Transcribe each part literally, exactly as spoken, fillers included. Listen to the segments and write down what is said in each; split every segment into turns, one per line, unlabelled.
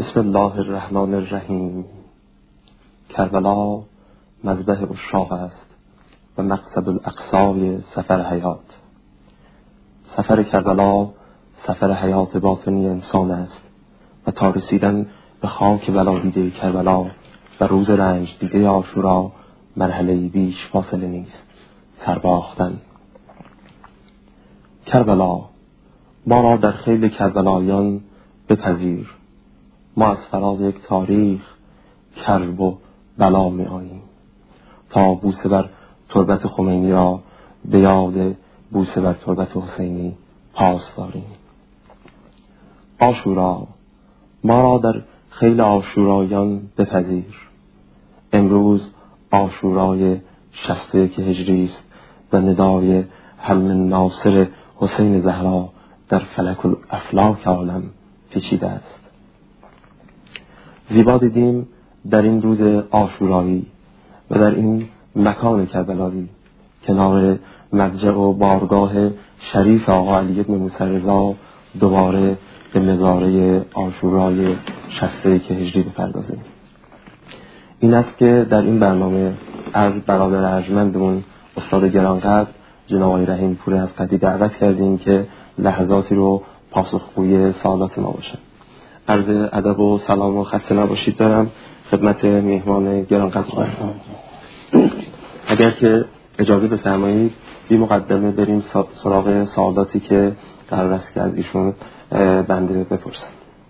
بسم الله الرحمن الرحیم. کربلا مذبح عشاق است و مقصد الاقصای سفر حیات. سفر کربلا سفر حیات باطنی انسان است و تا رسیدن به خاک بلادیده کربلا و روز رنج دیده عاشورا مرحله بیش فاصله نیست. سرباختن. کربلا، ما را در خیل کربلایان بپذیر. ما از فراز یک تاریخ کرب و بلا می آییم تا بوسه بر تربت خمینی را به یاد بوسه بر تربت حسینی پاس داریم. عاشورا، ما را در خیل عاشورایان بپذیر. امروز عاشورای شصت و یک هجری است و ندای حلم ناصر حسین زهرا در فلک الافلاک عالم پیچیده است. زیبا دیدیم در این روز عاشورایی و در این مکان کربلایی کنار مضجع و بارگاه شریف آقا علی بن موسی رضا دوباره به نظاره عاشورای شصت و یک هجری بپردازیم. این است که در این برنامه از برادر ارجمندمون استاد گرانقدر جناب آقای رحیم پور از قدی دعوت کردیم که لحظاتی رو پاسخگوی سوالات ما باشه. عرض ادب و سلام و خسته نباشید دارم خدمت مهمان گرانقدر. اگر که اجازه بفرمایید بی مقدمه بریم سراغ سوالاتی که قرار است که از ایشون بنده بپرسم.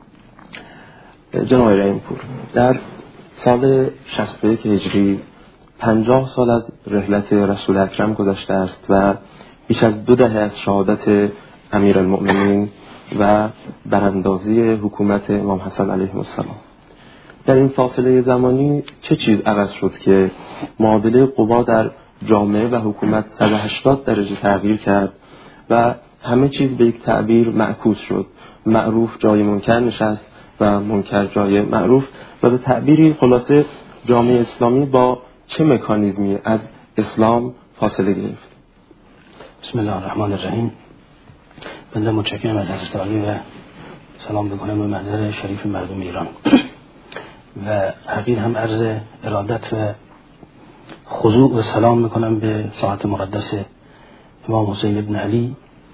جناب رحیم پور، در سال شصت و یک هجری پنجاه سال از رحلت رسول اکرم گذشته است و بیش از دو دهه از شهادت امیرالمؤمنین و براندازی حکومت امام حسن علیه السلام. در این فاصله زمانی چه چیز عوض شد که معادله قوا در جامعه و حکومت صد و هشتاد درجه تغییر کرد و همه چیز به یک تعبیر معکوس شد؟ معروف جای منکر نشست و منکر جای معروف و به تعبیری خلاصه جامعه اسلامی با چه مکانیزمی از اسلام فاصله گرفت؟
بسم الله الرحمن الرحیم. بنده متشکرم از حضرت عالی و سلام بکنم به محضر شریف مردم ایران و حقیر هم عرض ارادت و خضوع و سلام میکنم به ساعت مقدس امام حسین ابن علی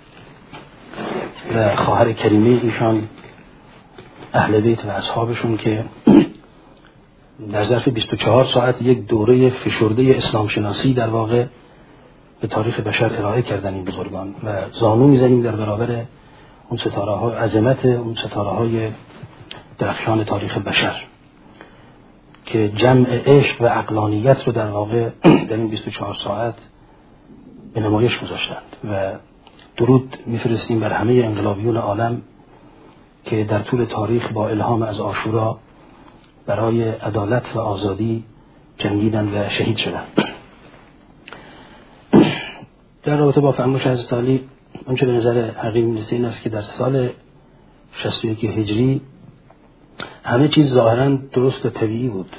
و خواهر کریمه ایشان اهل بیت و اصحابشون که در ظرف بیست و چهار ساعت یک دوره فشرده اسلام شناسی در واقع به تاریخ بشر ارائه کردن این بزرگان و زانو میزنیم در برابر اون ستاره های عظمت، اون ستاره های درخشان تاریخ بشر که جمع عشق و عقلانیت رو در واقع در این بیست و چهار ساعت به نمایش گذاشتند و درود میفرستیم بر همه انقلابیون عالم که در طول تاریخ با الهام از عاشورا برای عدالت و آزادی جنگیدند و شهید شدند. در رابطه با فرمایش حضرت عالی اونچه به نظر حقیقی میرسه این است که در سال شصت و یک هجری همه چیز ظاهرا درست و طبیعی بود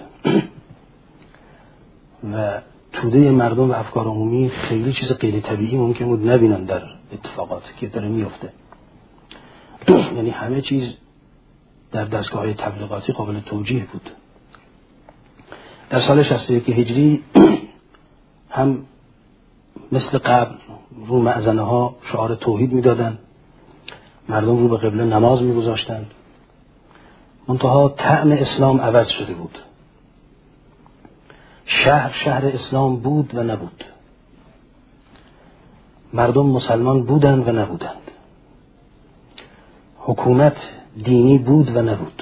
و توده مردم و افکار عمومی خیلی چیز غیر طبیعی ممکن بود نبینن در اتفاقات که داره میفته. یعنی همه چیز در دستگاه تبلیغاتی قابل توجیه بود. در سال شصت و یک هجری هم مثل قبل رو مأذنه ها شعار توحید میدادند، مردم رو به قبله نماز میگذاشتند، منتها طعم اسلام عوض شده بود. شهر شهر اسلام بود و نبود، مردم مسلمان بودند و نبودند، حکومت دینی بود و نبود.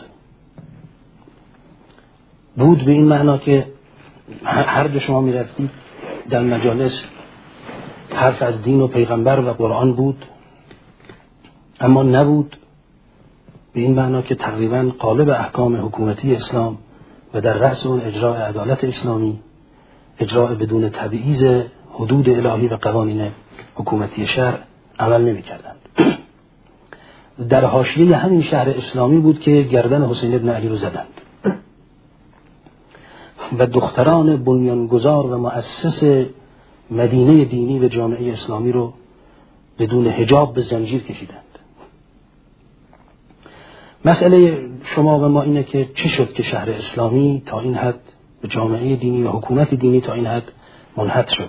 بود به این معنا که هر جا شما می رفتید در مجالس حرف از دین و پیغمبر و قرآن بود، اما نبود به این معنا که تقریبا قالب احکام حکومتی اسلام و در رأس اون اجراء عدالت اسلامی، اجراء بدون تبعیض حدود الهی و قوانین حکومتی شرع عمل نمی کردند. در حاشیه همین شهر اسلامی بود که گردن حسین ابن علی رو زدند و دختران بنیانگذار و مؤسس مدینه دینی و جامعه اسلامی رو بدون حجاب به زنجیر کشیدند. مسئله شما و ما اینه که چه شد که شهر اسلامی تا این حد به جامعه دینی و حکومت دینی تا این حد منحط شد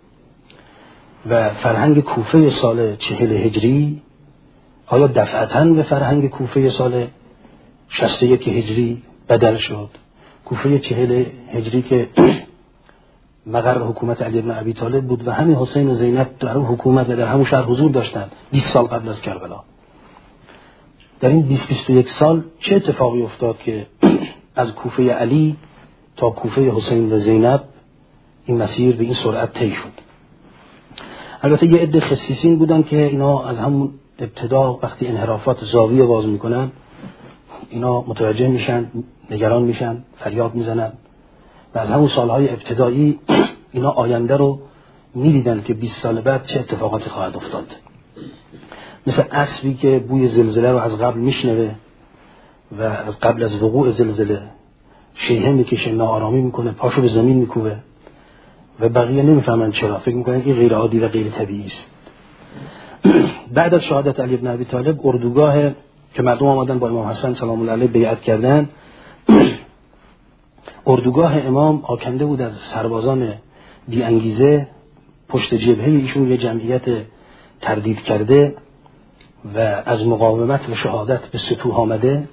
و فرهنگ کوفه سال چهل هجری آیا دفعتاً به فرهنگ کوفه سال شصت و یک هجری بدل شد؟ کوفه چهل هجری که مقر حکومت علی بن ابی طالب بود و همین حسین و زینب در اون حکومت و در همون شهر حضور داشتند بیست سال قبل از کربلا. در این بیست بیست و یک سال چه اتفاقی افتاد که از کوفه علی تا کوفه حسین و زینب این مسیر به این سرعت طی شد؟ البته یه عده خصیصین بودن که اینا از همون ابتدا وقتی انحرافات زاویه باز میکنن اینا متوجه میشن، نگران میشن، فریاد میزنن و از همون سالهای ابتدایی اینا آینده رو میدیدن که بیست سال بعد چه اتفاقاتی خواهد افتاد. مثل اسبی که بوی زلزله رو از قبل میشنوه و از قبل از وقوع زلزله شیهه میکشه، ناآرامی میکنه، پاشو به زمین میکوبه و بقیه نمیفهمن چرا، فکر میکنن این غیر عادی و غیر طبیعی است. بعد از شهادت علی بن ابی طالب اردوگاه که مردم آمدن با امام حسن سلام الله علیه بیعت کردن، اردوگاه امام آکنده بود از سربازان بی انگیزه، پشت جبهه ایشون یه جمعیت تردید کرده و از مقاومت و شهادت به سطوح آمده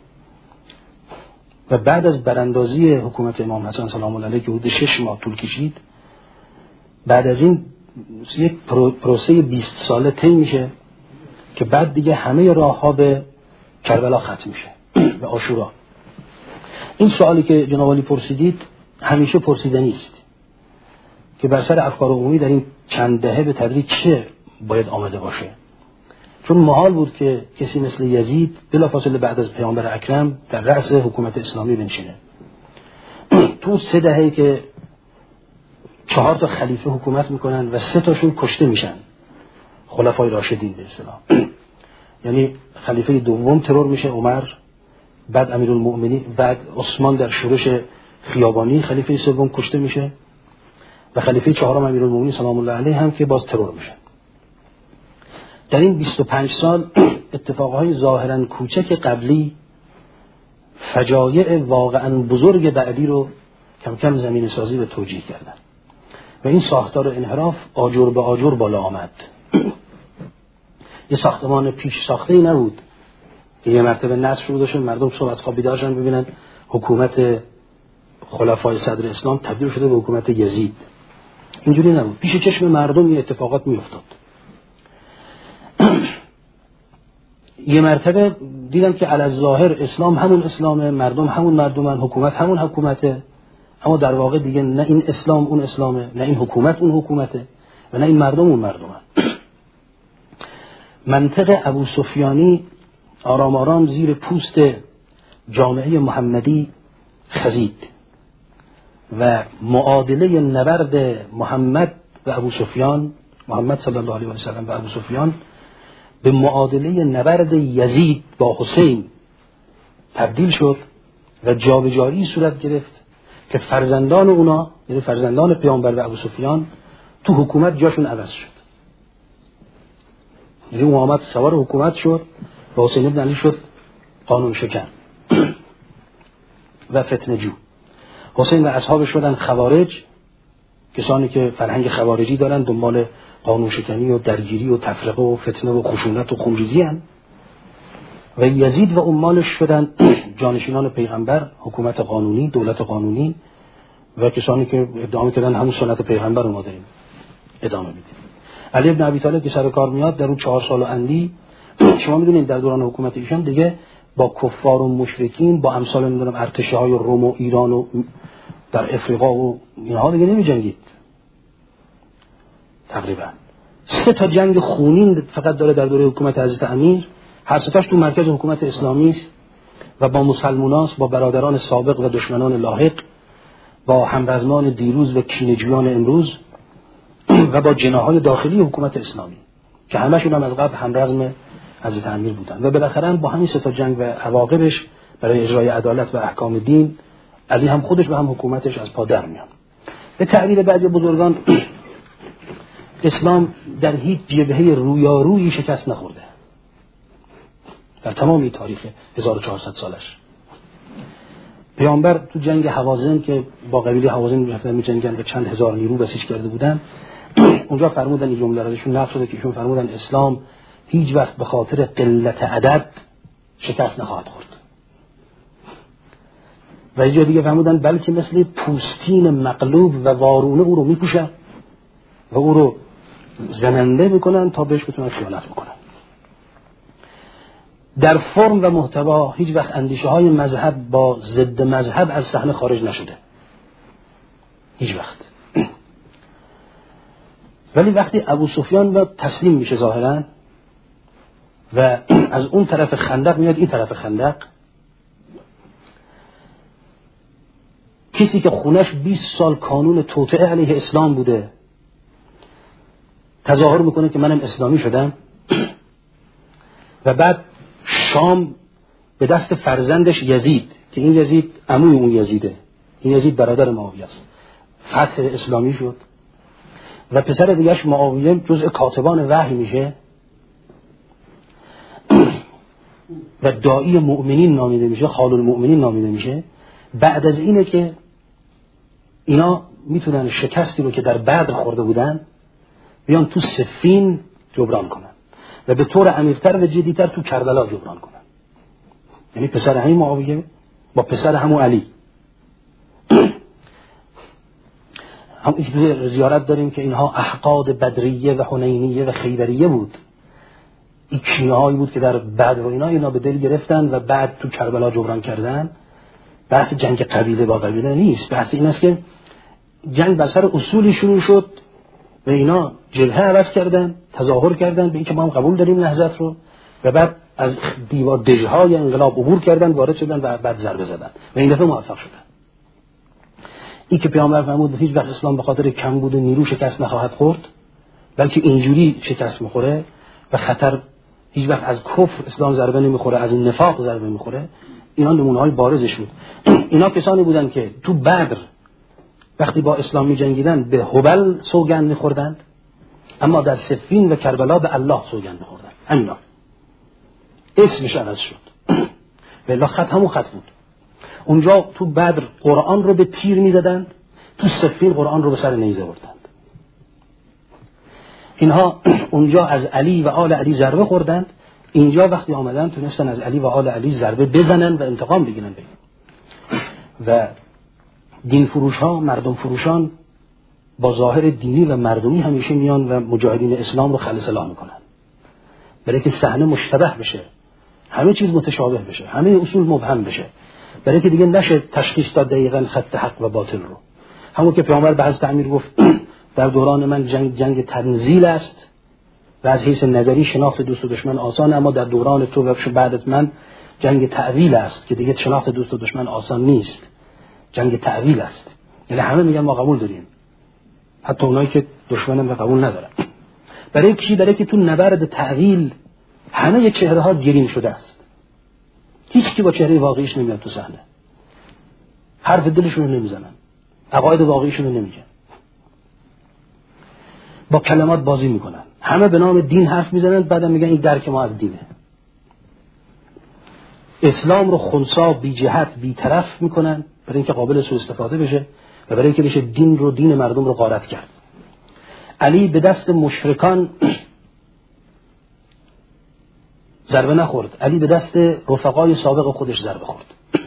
و بعد از براندازی حکومت امام حسن سلام الله علیه که حدود شش ماه طول کشید، بعد از این یک پروسه بیست ساله طی میشه که بعد دیگه همه راه ها به کربلا ختم میشه به عاشورا. این سوالی که جناب عالی پرسیدید همیشه پرسیدنی است که بر سر افکار عمومی در این چند دهه به تدریج چه باید آمده باشه، چون محال بود که کسی مثل یزید بلافاصله بعد از پیامبر اکرم در رأس حکومت اسلامی بنشینه. تو سه دهه که چهار تا خلیفه حکومت میکنن و سه تاشون کشته میشن، خلفای راشدین به اصطلاح، یعنی خلیفه دوم ترور میشه عمر، بعد امیرالمؤمنین، بعد عثمان در شورش خیابانی، خلیفه سوم کشته میشه و خلیفه چهارم امیرالمؤمنین سلام الله علیه هم که باز ترور میشه. در این بیست و پنج سال اتفاقهای ظاهرا کوچک قبلی فجایع واقعا بزرگ بعدی رو کم کم زمین سازی و توجیه کردن و این ساختار انحراف آجر به آجر بالا آمد. یه ساختمان پیش ساخته ای نبود که یه مرتبه نصب شده شد مردم صبح از خواب بیدار شدن ببینن حکومت خلفای صدر اسلام تبدیل شده به حکومت یزید. اینجوری نبود، پیش چشم مردم این اتفاقات می افتاد. یه مرتبه دیدن که علی الظاهر اسلام همون اسلامه، مردم همون مردمن، حکومت همون حکومته، اما در واقع دیگه نه این اسلام اون اسلامه، نه این حکومت اون حکومته و نه این مردم اون مردمن. منطق ابو سفیانی آرام آرام زیر پوست جامعه محمدی خزید و معادله نبرد محمد و ابو سفیان، محمد صلی الله علیه و سلم و ابو سفیان به معادله نبرد یزید با حسین تبدیل شد و جابجایی صورت گرفت که فرزندان اونا، یعنی فرزندان پیامبر و ابو سفیان، تو حکومت جاشون عوض شد. یعنی محمد سوار حکومت شد و حسین بن علی شد قانون شکن و فتنه جو. حسین و اصحابش شدن خوارج، کسانی که فرهنگ خوارجی دارن، دنبال قانون شکنی و درگیری و تفرقه و فتنه و خشونت و خونریزی هن. و یزید و عمالش شدن جانشینان پیغمبر، حکومت قانونی، دولت قانونی و کسانی که ادعا کردن همون سنت پیغمبر رو ما داریم ادامه میدیم. علی بن ابی طالب که سر کار میاد در اون چهار سال و اندی، شما میدونید در دوران حکومت ایشان دیگه با کفار و مشرکین، با امثال نمیدونم ارتشه های روم و ایران و در افریقا و اینها دیگه نمی جنگید. تقریبا سه تا جنگ خونین فقط داره در دوره حکومت حضرت امیر، هر سه تاش تو مرکز حکومت اسلامی است و با مسلمانان، با برادران سابق و دشمنان لاحق، با همرزمان دیروز و کینه‌جویان امروز و با جناح‌های داخلی حکومت اسلامی که همشون هم از قبل همرزم حضرت امیر بودن و بالاخره با همین سه تا جنگ و عواقبش برای اجرای عدالت و احکام دین علی هم خودش و هم حکومتش از پا در میان. به تعبیر بعضی بزرگان اسلام در هیچ جبهه رویارویی شکست نخورده در تمام تاریخ هزار و چهارصد سالش. پیامبر تو جنگ حوازن که با قبیله حوازن می‌رفتن می‌جنگن و چند هزار نیرو بسیج کرده بودن، اونجا فرمودن این جمله ازشون نقل شده که ایشون فرمودن اسلام هیچ وقت به خاطر قلت عدد شکست نخواهد خورد. و یه جا دیگه فرمودن بلکه مثل پوستین مقلوب و وارونه او رو میپوشن و او رو زننده میکنن تا بهش بتونن خیانت بکنن. در فرم و محتوا هیچ وقت اندیشه های مذهب با ضد مذهب از صحنه خارج نشده، هیچ وقت. ولی وقتی ابو سفیان تسلیم میشه ظاهرا و از اون طرف خندق میاد این طرف خندق، کسی که خونش بیست سال کانون توطئه علیه اسلام بوده تظاهر میکنه که منم اسلامی شدم و بعد شام به دست فرزندش یزید که این یزید عموی اون یزیده، این یزید برادر معاویه است، فتح اسلامی شد و پسر دیگرش معاویه جزء کاتبان وحی میشه و داعی مؤمنین نامیده میشه، خال المؤمنین نامیده میشه. بعد از اینه که اینا میتونن شکستی رو که در بدر خورده بودن بیان تو صفین جبران کنن و به طور عمیق‌تر و جدی‌تر تو کربلا جبران کنن. یعنی پسر همین معاویه با پسر همون علی. هم این زیارت داریم که اینها احقاد بدریه و حنینیه و خیبریه بود. این کینه‌هایی بود که در بدر و اینا اینا به دل گرفتن و بعد تو کربلا جبران کردن. بحث جنگ قبیله با قبیله نیست، بحث این است که جنگ بر سر اصولی شروع شد و اینا جبهه عوض کردن، تظاهر کردن به اینکه ما هم قبول داریم نهضت رو و بعد از دیوار دژهای انقلاب عبور کردن، وارد شدن و بعد ضربه زدن و این دفعه موفق شدن. این که پیامبر فرمود هیچ وقت اسلام به خاطر کمبود نیرو شکست نخواهد خورد، بلکه اینجوری شکست میخوره و خطر هیچ وقت از کفر اسلام ضربه نمیخوره، از نفاق ضربه میخوره. اینا نمونه‌های بارزش بود. اینا کسانی بودن که تو بدر وقتی با اسلام می‌جنگیدن به هبل سوگند می‌خوردند، اما در صفین و کربلا به الله سوگند می‌خوردند. همینا اسمش عوض شد. والله خط همون خط بود. اونجا تو بدر قرآن رو به تیر می‌زدند، تو صفین قرآن رو به سر نیزه بردند. اینها اونجا از علی و آل علی ضربه خوردند، اینجا وقتی آمدن تونستن از علی و آل علی ضربه بزنن و انتقام بگیرن بگیرن. و دین فروش ها، مردم فروشان با ظاهر دینی و مردمی همیشه میان و مجاهدین اسلام رو خلع سلاح میکنن برای که صحنه مشتبه بشه، همه چیز متشابه بشه، همه اصول مبهم بشه، برای که دیگه نشه تشخیص داد دقیقاً خط حق و باطل رو. همون که پیامبر به حضرت امیر گفت در دوران من جنگ جنگ تنزیل است و از حیث نظری شناخت دوست و دشمن آسان، اما در دوران تو و بعدت من جنگ تعویل است که دیگه شناخت دوست و دشمن آسان نیست، جنگ تعویل است. یعنی همه میگن ما قبول داریم، حتی اونایی که دشمنم قبول ندارن. برای کی؟ برای که تو نبرد تعویل همه ی چهره ها گریم شده است، هیچ کی با چهره واقعیش نمیاد تو صحنه، حرف دلشون رو نمیزنن، عقاید واقعیشون رو نمیگن، با کلمات بازی میکنن، همه به نام دین حرف میزنن، بعدم میگن این درک ما از دینه. اسلام رو خنثی، بی جهت، بی طرف میکنن برای اینکه قابل سوء استفاده بشه و برای اینکه بشه دین رو دین مردم رو غارت کرد. علی به دست مشرکان ضربه نخورد، علی به دست رفقای سابق خودش ضربه خورد.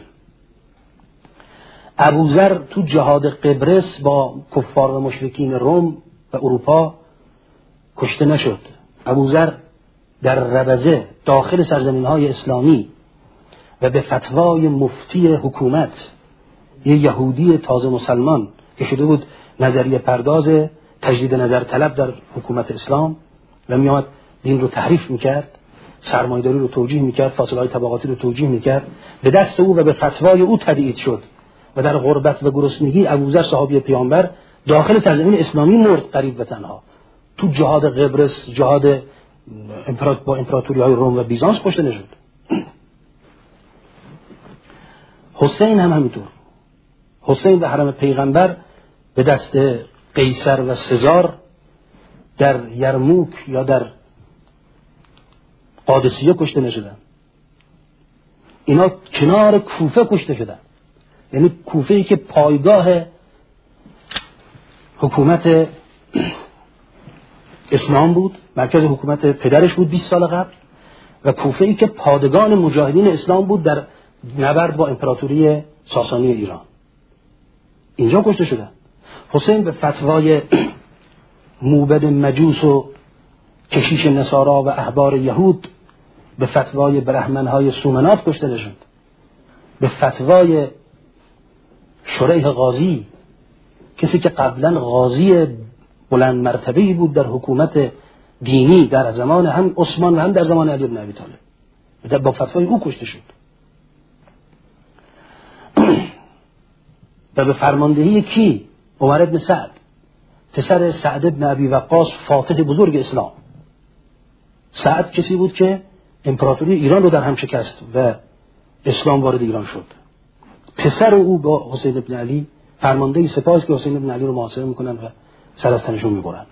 ابوذر تو جهاد قبرس با کفار و مشرکین روم و اروپا کشته نشد. ابوذر در ربضه داخل سرزمین‌های اسلامی و به فتوای مفتی حکومت یه یهودی تازه مسلمان که شده بود نظریه پرداز تجدید نظر طلب در حکومت اسلام و می آمد دین رو تحریف میکرد، سرمایه‌داری رو توجیه میکرد، فاصله‌های طبقاتی رو توجیه میکرد، به دست او و به فتوای او تبعید شد و در غربت و گرسنگی ابوذر صحابی پیامبر داخل سرزمین اسلامی مرد قریب و تنها. تو جهاد قبرس، جهاد با امپراتوری‌های روم و بیزانس کشته نشد. حسین هم همینطور. حسین به حرم پیغمبر به دست قیصر و سزار در یرموک یا در قادسیه کشته نشدن. اینا کنار کوفه کشته شدن. یعنی کوفه ای که پایگاه حکومت اسلام بود، مرکز حکومت پدرش بود بیست سال قبل، و کوفه ای که پادگان مجاهدین اسلام بود در نبرد با امپراتوری ساسانی ایران. اینجا کشته شدن. حسین به فتوای موبد مجوس و کشیش نصارا و احبار یهود، به فتوای برهمنهای سومنات کشته نشد. به فتوای شریح قاضی، کسی که قبلا قاضی بلند مرتبه‌ای بود در حکومت دینی در زمان هم عثمان و هم در زمان علی بن ابی طالب، با فتوای او کشته شد. و به فرماندهی کی؟ عمر بن سعد، پسر سعد بن ابی وقاص، فاتح بزرگ اسلام. سعد کسی بود که امپراتوری ایران رو در هم شکست و اسلام وارد ایران شد. پسر او با حسین بن علی فرمانده سپاه است که حسین بن علی رو محاصره میکنن و سر از تنشون میبرن.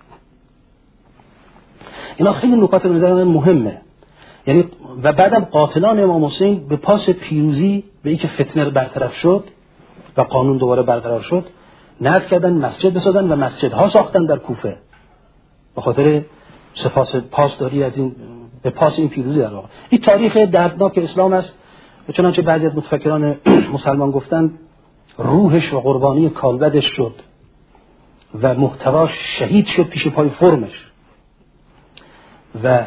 اینا خیلی نکات به نظر من مهمه. یعنی و بعدم قاتلان امام حسین به پاس پیروزی به اینکه فتنه برطرف شد و قانون دوباره برقرار شد، نذر کردن مسجد بسازن و مسجدها ساختن در کوفه به خاطر سپاس پاسداری از این به پاس این پیروزی. در واقع این تاریخ دردناک اسلام است. چنانچه بعضی از متفکران مسلمان گفتن روحش و قربانی کالبدش شد و محتواش شهید شد پیش پای فرمش. و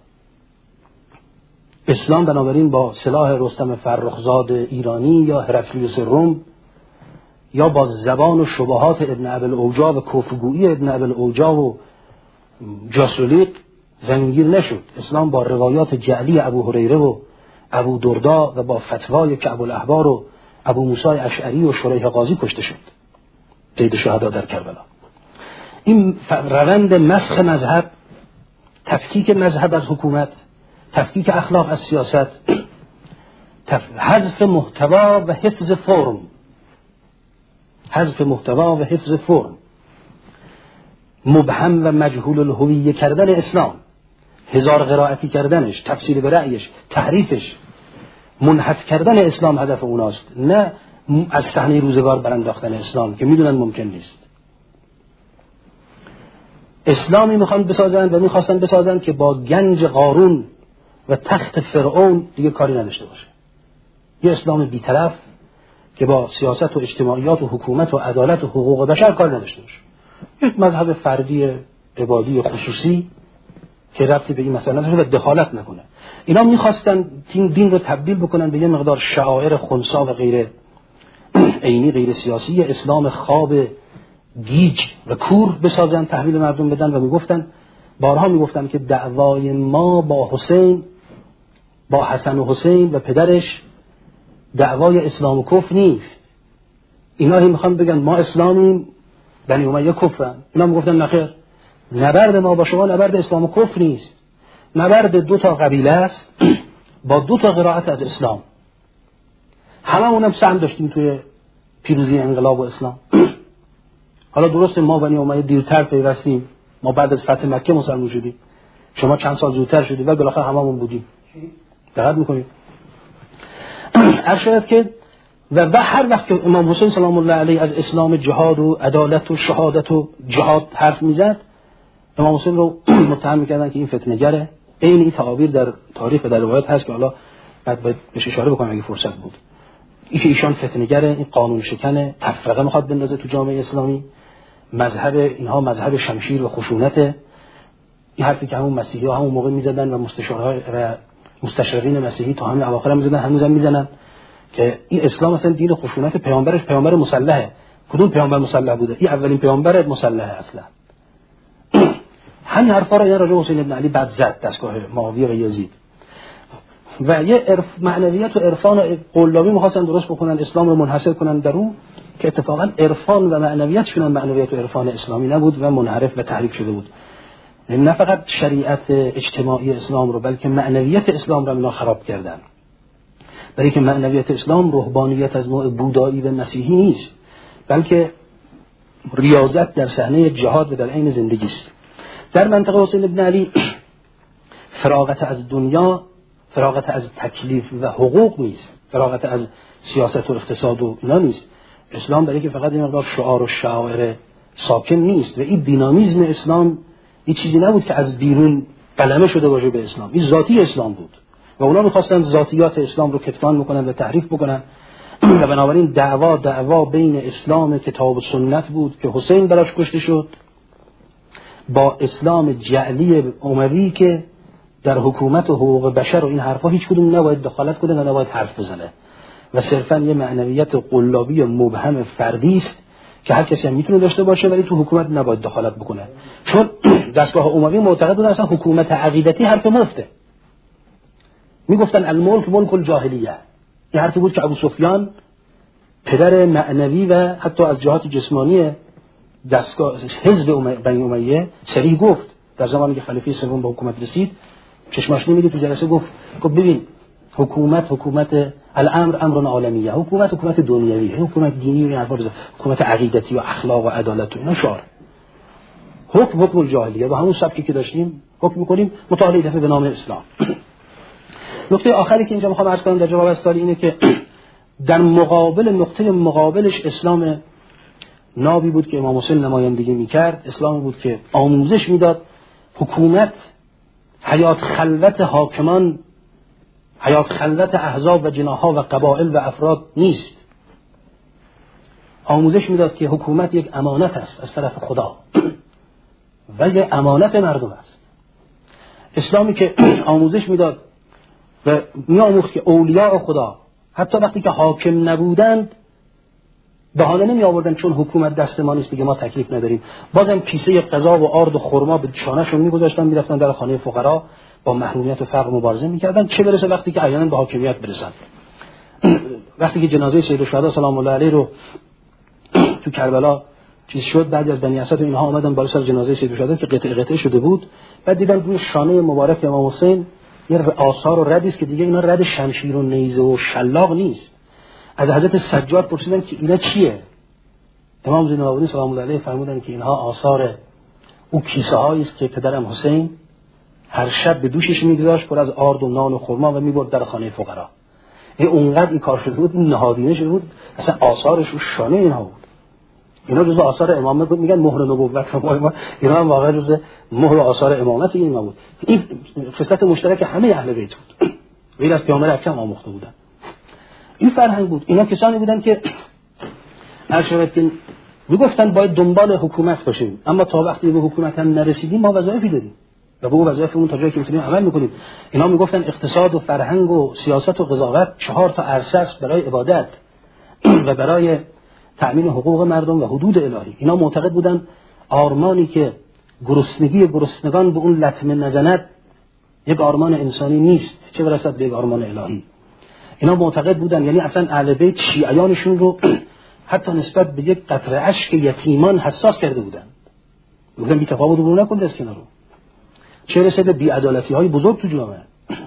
اسلام بنابراین با سلاح رستم فرخزاد ایرانی یا هرکلیوس روم یا با زبان و شبهات ابن ابوالعوجا و کفرگویی ابن ابوالعوجا و جاسولیق زمینگیر نشد. اسلام با روایات جعلی ابو هریره و ابو دردا و با فتوای کعب الاحبار و ابو موسی اشعری و شریح قاضی کشته شد، سید شهدا در کربلا. این روند مسخ مذهب، تفکیک مذهب از حکومت، تفکیک اخلاق از سیاست، حذف محتوا و حفظ فرم، حذف محتوا و حفظ فرم، مبهم و مجهول الهویه کردن اسلام، هزار قرائتی کردنش، تفسیر به رأیش، تحریفش، منحط کردن اسلام هدف اوناست، نه از صحنه روزگار برانداختن اسلام که میدونن ممکن نیست. اسلامی میخوان بسازن و میخواستن بسازن که با گنج قارون و تخت فرعون دیگه کاری نداشته باشه. یه اسلام بی‌طرف که با سیاست و اجتماعیات و حکومت و عدالت و حقوق بشر کار نداشته باشه. یک مذهب فردی عبادی و خصوصی که ربطی به این مسئله نداره و دخالت نکنه. اینا میخواستن این دین رو تبدیل بکنن به یه مقدار شعائر خنثی و غیر عینی، غیر سیاسی، اسلام خواب گیج و کور بسازن، تحویل مردم بدن و میگفتن، بارها میگفتن که دعوای ما با حسین، با حسن و حسین و پدرش دعوای اسلام و کفر نیست. اینا هی میخوان بگن ما اسلامیم، بنی امیه کفرن. اینا میگفتن نخیر، نبرد ما با شما نبرد اسلام و کفر نیست، نبرد دو تا قبیله است با دو تا قرائت از اسلام. هممون هم سهم داشتیم توی پیروزی انقلاب و اسلام. حالا درسته ما بنی امیه دیرتر پیوستیم، ما بعد از فتح مکه مسلمان شدیم، شما چند سال زودتر شدید و بالاخره هممون بودیم. دقت میکنید؟ ارشد که و, و هر وقت که امام حسین سلام الله علیه از اسلام جهاد و عدالت و شهادت و جهاد حرف میزد، امام حسین رو متهم میکردن که این فتنه‌گره. این این تعابیر در تاریخ و در روایت هست که حالا بعد بهش اشاره بکنم اگه فرصت بود. این که ایشان فتنه‌گره، این قانون شکنه، تفرقه میخواد بندازه تو جامعه اسلامی، مذهب اینها مذهب شمشیر و خشونته. این حرفی که همون مسیحی‌ها همون موقع میزدن و مستشارها و مستشارین مسیحی تا همین اواخر هم میزدن، هنوزم میزنن که این اسلام اصلا دین خشونت، پیامبرش پیامبر مسلحه. کدوم پیامبر مسلح بوده؟ این اولین پیامبر مسلحه اصلا. همین حرفا رو یا راجع حسین ابن علی بعد زد دستگاه معاویه و یزید. و یه عرف معنویت و عرفان قلابی می‌خواستن درست بکنن، اسلام رو منحصر کنن در اون، که اتفاقا عرفان و معنویتشون هم معنویت و عرفان اسلامی نبود و منحرف و تحریف شده بود. نه فقط شریعت اجتماعی اسلام رو، بلکه معنویت اسلام رو اینا خراب کردن. برای که معنویت اسلام روحانیت از نوع بودایی و مسیحی نیست، بلکه ریاضت در صحنه جهاد و در عین زندگی است. در منطقه حسین ابن علی فراغت از دنیا، فراغت از تکلیف و حقوق نیست، فراغت از سیاست و اقتصاد و اینا نیست. اسلام برای که فقط این مقدار شعار و شعائر ساکن نیست و این دینامیزم اسلام این چیزی نبود که از بیرون قلمه شده باشه به اسلام، این ذاتی اسلام بود و اونا می‌خواستن ذاتیات اسلام رو کتمان بکنن و تحریف بکنن و بنابراین دعوا دعوا بین اسلام کتاب و سنت بود که حسین براش کشته شد با اسلام جعلی اموی که در حکومت و حقوق بشر و این حرفا هیچ کدوم نباید دخالت کنه و نباید حرف بزنه و صرفا یه معنویت قلابی مبهم فردی است که هر کسی هم میتونه داشته باشه ولی تو حکومت نباید دخالت بکنه. چون دستگاه اموی معتقد بودن اصلا حکومت عقیدتی حرف مفته، میگفتن الملک ملک الجاهلیه. این حرفی بود که ابو سفیان پدر معنوی و حتی از جهات جسمانی دستگاه حزب بنی امیه صریح گفت در زمانی که خلیفه سوم به حکومت رسید، چشماش نمیدید، تو جلسه گفت گفت ببین حکومت حکومت الامر امر عالمیه، حکومت حکومت دنیویه، حکومت دینی و این حرفا، حکومت عقیدتی و اخلاق و عدالت و اینا شعار. حکم حکم الجاهلیه با همون سبکی که داشتیم حکم می‌کنیم، متعالی دفعه به نام اسلام. نکته آخری که اینجا می‌خوام عرض کنم در جواب از سوال اینه که در مقابل نقطه مقابلش اسلام نابی بود که امام حسین نمایندگی می‌کرد، اسلام بود که آموزش میداد حکومت حیات خلوت حاکمان، حیات خلوت احزاب و جناح‌ها و قبایل و افراد نیست. آموزش میداد که حکومت یک امانت است از طرف خدا و یک امانت مردم است. اسلامی که آموزش میداد و می‌آموخت که اولیاء خدا حتی وقتی که حاکم نبودند بهانه نمی آوردن چون حکومت دست ما نیست دیگه ما تکلیف نداریم، بازم کیسه غذا و آرد و خرما به شانه‌شون می‌گذاشتن، می‌رفتن در خانه فقرا با محرومیت و فقر مبارزه می‌کردن، چه برسه وقتی که عیانا به حاکمیت برسن. وقتی که جنازه سید الشهدا سلام الله علیه رو تو کربلا چیز شد، بعضی از بنی اسد و اینها اومدن بالا سر جنازه سید الشهدا که قطعه قطعه شده بود، بعد دیدن روی شانه مبارک امام حسین یه آثار و ردی است که دیگه اینا رد شمشیر و نیزه و شلاق نیست. از حضرت سجاد پرسیدن که اینا چیه؟ امام زین العابدین سلام الله علیه فرمودن که اینها آثار اون کیسه هایی است که پدرم حسین هر شب به دوشش میگذاشت پر از آرد و نان و خرما و میبرد در خانه فقرا. این اونقدر این کار شده بود، نهادینه شده بود، اصلا آثارش رو شانه اینها بود. اینا جزء آثار امامه بود، میگن مهر نبوت ما، اینا هم واقعا جزء مهر آثار امامت اینا بود. این خصلت مشترک همه اهل بیت بود، غیر از پیامبر اکرم آموخته بودن. این فرهنگ بود. اینا کسانی بودن که هر شبت که میگفتن باید دنبال حکومت باشیم، اما تا وقتی به حکومت هم نرسیدیم ما وظایفی داریم و به اون وظایفمون تا جایی که میتونیم عمل میکنیم. اینا میگفتن اقتصاد و فرهنگ و سیاست و قضاوت چهار تا عرصه است برای عبادت و برای تأمین حقوق مردم و حدود الهی. اینا معتقد بودن آرمانی که گرسنگی گرسنگان به اون لطمه نزند یک آرمان انسانی نیست، چه برسد به یک آرمان الهی. اینا معتقد بودن، یعنی اصلا اهل بیت شیعیانشون رو حتی نسبت به یک قطره اشک یتیمان حساس کرده بودن. میگفتن بی تفاوت رو نکن دست کنارو، چه رسه به بی‌عدالتی های بزرگ تو جامعه.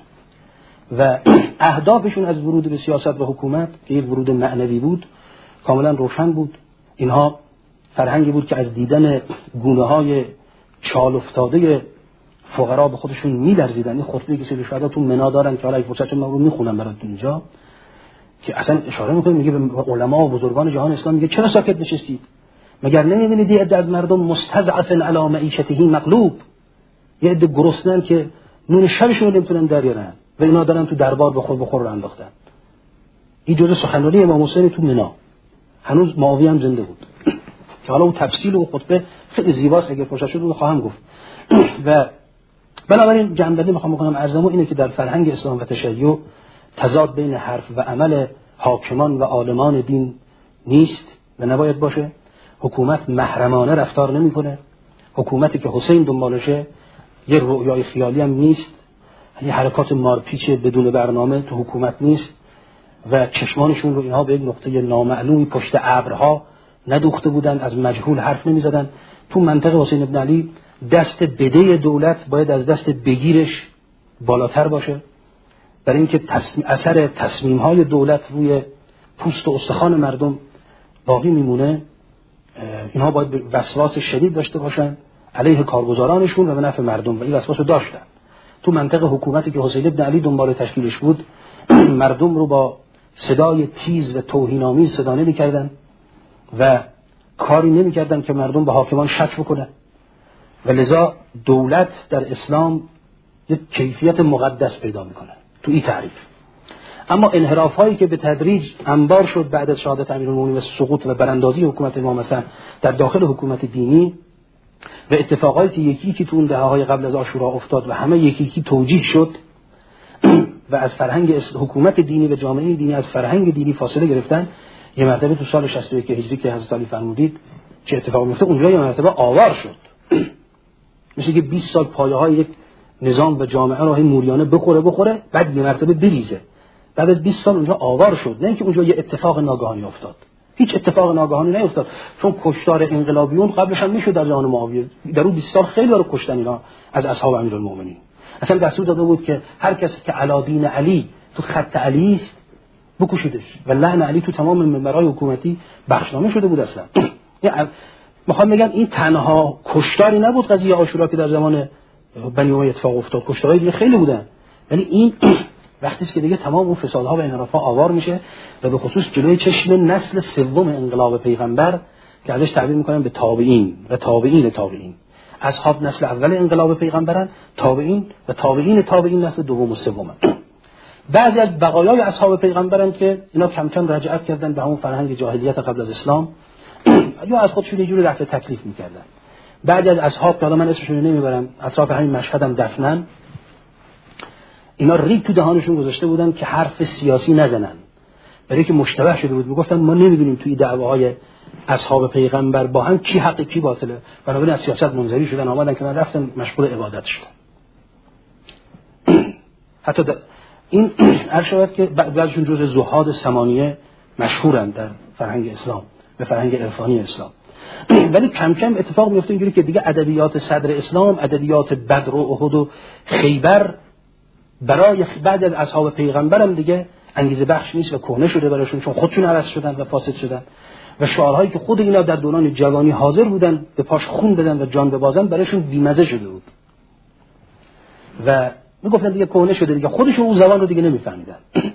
و اهدافشون از ورود به سیاست و حکومت که یک ورود معنوی بود کاملا روشن بود. اینها فرهنگی بود که از دیدن گونه های چال افتاده فقرا به خودشون می‌لرزیدن. این خطبه‌ای که سید الشهدا تو منا دارن که حالا یک فرصت من رو میخونم براتون اینجا، که اصلا اشاره میکنه، میگه به علما و بزرگان جهان اسلام، میگه چرا ساکت نشستید؟ مگر نمیبینید یه عده از مردم مستضعف علی معیشته مغلوب، یه عده گرسنه‌ان که نون شبشون رو نمیتونن دریارن و اینا دارن تو دربار بخور بخور رو انداختن. این جزء سخنرانی امام حسین تو منا، هنوز معاویه هم زنده بود که حالا اون تفصیل و خطبه خیلی زیباست، اگه فرصت شد رو خواهم گفت. و بنابراین جنبندی میخوام بکنم ارزمو اینه که در فرهنگ اسلام و تشیع تضاد بین حرف و عمل حاکمان و عالمان دین نیست و نباید باشه. حکومت محرمانه رفتار نمیکنه. حکومتی که حسین دنبالشه یه رویای خیالی هم نیست، یه حرکات مارپیچ بدون برنامه تو حکومت نیست و چشمانشون رو اینها به یک نقطه نامعلومی پشت ابرها ندوخته بودن، از مجهول حرف نمیزدن. تو منطقه حسین ابن علی دست بده دولت باید از دست بگیرش بالاتر باشه، برای اینکه تصمیم اثر تصمیم‌های دولت روی پوست و استخوان مردم باقی میمونه. اینها باید وسواس شدید داشته باشن علیه کارگزارانشون و به نفع مردم و این وسواس رو داشتن. تو منطقه حکومتی که حسین ابن علی دنبال تشکیلش بود مردم رو با صدای تیز و توهین‌آمیز صدا نمی‌کردن و کاری نمی‌کردن که مردم به حاکمان شک بکنن و لذا دولت در اسلام یک کیفیت مقدس پیدا می‌کنه تو این تعریف. اما انحراف‌هایی که به تدریج انبار شد بعد از شهادت امیرالمومنین و سقوط و براندازی حکومت امام حسن در داخل حکومت دینی و اتفاقایی که یکی یکی تو اون دهه‌های قبل از عاشورا افتاد و همه یکی یکی توجیه شد و از فرهنگ حکومت دینی و جامعه دینی از فرهنگ دینی فاصله گرفتن، یه مرتبه تو سال شصت و یک هجری که حضرت علی فرمودید چه اتفاقی میفته، اونجا یه مرتبه آوار شد. میشه که بیست سال پایه‌های یک نظام و جامعه رو هی موریانه بخوره بخوره بعد یه مرتبه بریزه. بعد از بیست سال اونجا آوار شد، نه اینکه اونجا یه اتفاق ناگهانی افتاد. هیچ اتفاق ناگهانی نیفتاد، چون کشتار انقلابیون قبلش هم میشد در زمان معاویه. در اون بیست سال خیلی رو کشتن اینا از اصحاب امیرالمومنین. اصلا دستور داده بود که هر کسی که علی دین علی تو خط علی است بکشیدش و لعن علی تو تمام منبرهای حکومتی بخشنامه شده بود. اصلا میخوام بگم این تنها کشتاری نبود قضیه عاشورا که در زمان بنی امیه اتفاق افتاد، کشتارهای دیگه خیلی بودن، ولی این وقتی است که دیگه تمام اون فسادها و انحرافها آوار میشه و به خصوص جلوی چشم نسل سوم انقلاب پیغمبر که ازش تعبیر میکنن به تابعین و تابعین تابعین. اصحاب نسل اول انقلاب پیغمبرن، تابعین و تابعین تابعین نسل دوم و سوم. بعضی از بقایای اصحاب پیغمبرن که اینا کم کم رجعت کردن به همون فرهنگ جاهلیت قبل از اسلام یا از خودشون یه جوری رفع تکلیف میکردن. بعضی از اصحاب که حالا من اسمشون رو نمیبرم اطراف همین مشهد هم دفنن، اینا ریگ تو دهانشون گذاشته بودن که حرف سیاسی نزنن، برای که مشتبه شده بود. میگفتن ما نمیدونیم توی دعواهای اصحاب پیغمبر با هم کی حق کی باطله، بنابراین از سیاست منزوی شدن، آمدن که من رفتن مشغول عبادت شدن. حتی این عرض شود که بعضیشون جزء زهاد ثمانیه مشهورن در فرهنگ اسلام به فرهنگ عرفانی اسلام. ولی کم کم اتفاق میفته اینجوری که دیگه ادبیات صدر اسلام، ادبیات بدر و احد و خیبر برای بعضی از اصحاب پیغمبرم دیگه انگیزه بخش نیست و کهنه شده براشون، چون خودشون عوض شدن و فاسد شدن و شعارهایی که خود اینا در دوران جوانی حاضر بودن به پاش خون بدن و جان ببازن براشون بیمزه شده بود و میگفتن دیگه کهنه شده، دیگه خودشون اون زبان رو دیگه نمیفهمیدن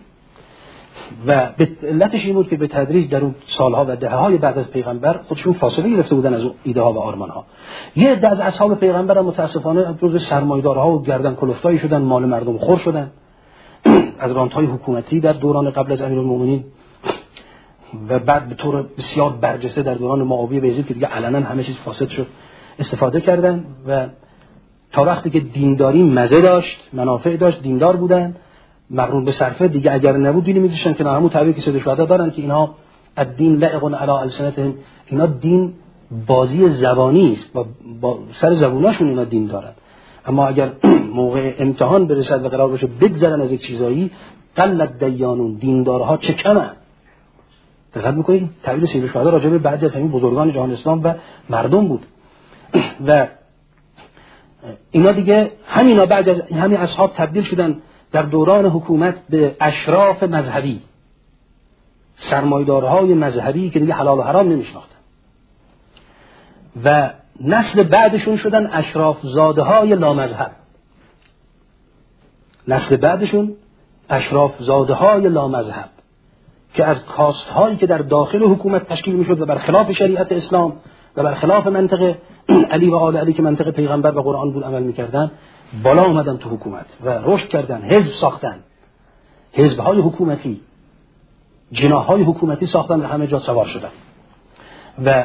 و به علتش این بود که به تدریج در اون سالها و دهه‌های بعد از پیغمبر خودشون فاصله گرفته بودن از اون ایده ها و آرمان ها. یه عده از اصحاب پیغمبر هم متاسفانه جزو سرمایه‌دارها و گردن کلفتایی شدن، مال مردم خور شدن از رانت‌های حکومتی در دوران قبل از امیرالمومنین و بعد به طور بسیار برجسته در دوران معاویه به یزید که دیگه علنا همه چیز فاسد شد استفاده کردن و تا وقتی که دینداری مزه داشت، منافع داشت، دیندار بودن، مقرون به صرفه، دیگه اگر نبود دینی میذاشتن که همون تعبیر که سید شهدا دارن که اینها الدین لعق علی السنتهم، اینا دین بازی زبانی است و با سر زبوناشون اینا دین دارن، اما اگر موقع امتحان برسد و قرار باشه بگذرن از یک چیزایی قلت دیانون، دیندارها چه کمن. دقت میکنید تعبیر سید شهدا راجع به بعضی از همین بزرگان جهان اسلام و مردم بود و اینا دیگه همینا بعد از همین اصحاب تبدیل شدن در دوران حکومت به اشراف مذهبی، سرمایه‌دارهای مذهبی که دیگه حلال و حرام نمیشناختن و نسل بعدشون شدن اشراف زاده های لامذهب. نسل بعدشون اشراف زاده های لامذهب که از کاست هایی که در داخل حکومت تشکیل میشد و برخلاف شریعت اسلام و برخلاف منطق علی و آل علی که منطق پیغمبر و قرآن بود عمل میکردن بالا آمدن تو حکومت و رشد کردن، حزب ساختن، حزب‌های حکومتی، جناح‌های حکومتی ساختن و همه جا سوار شدن و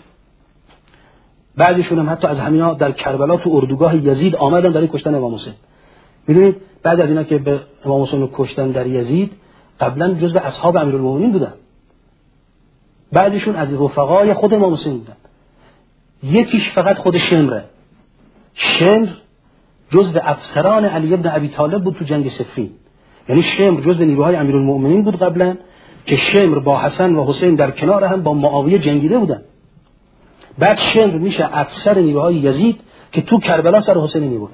بعضیشون هم حتی از همینا در کربلا تو اردوگاه یزید آمدن برای کشتن امام حسین. میدونید بعضی از اینا که به امام حسین رو کشتن در یزید قبلا جزو اصحاب امیرالمومنین بودن، بعضیشون از رفقای خود امام حسین بودن. یکیش فقط خود شمره، شمر جزو افسران علی ابن ابی طالب بود تو جنگ صفین، یعنی شمر جزو نیروهای امیرالمومنین بود قبلا که شمر با حسن و حسین در کنار هم با معاویه جنگیده بودن. بعد شمر میشه افسر نیروهای یزید که تو کربلا سر حسین میبره.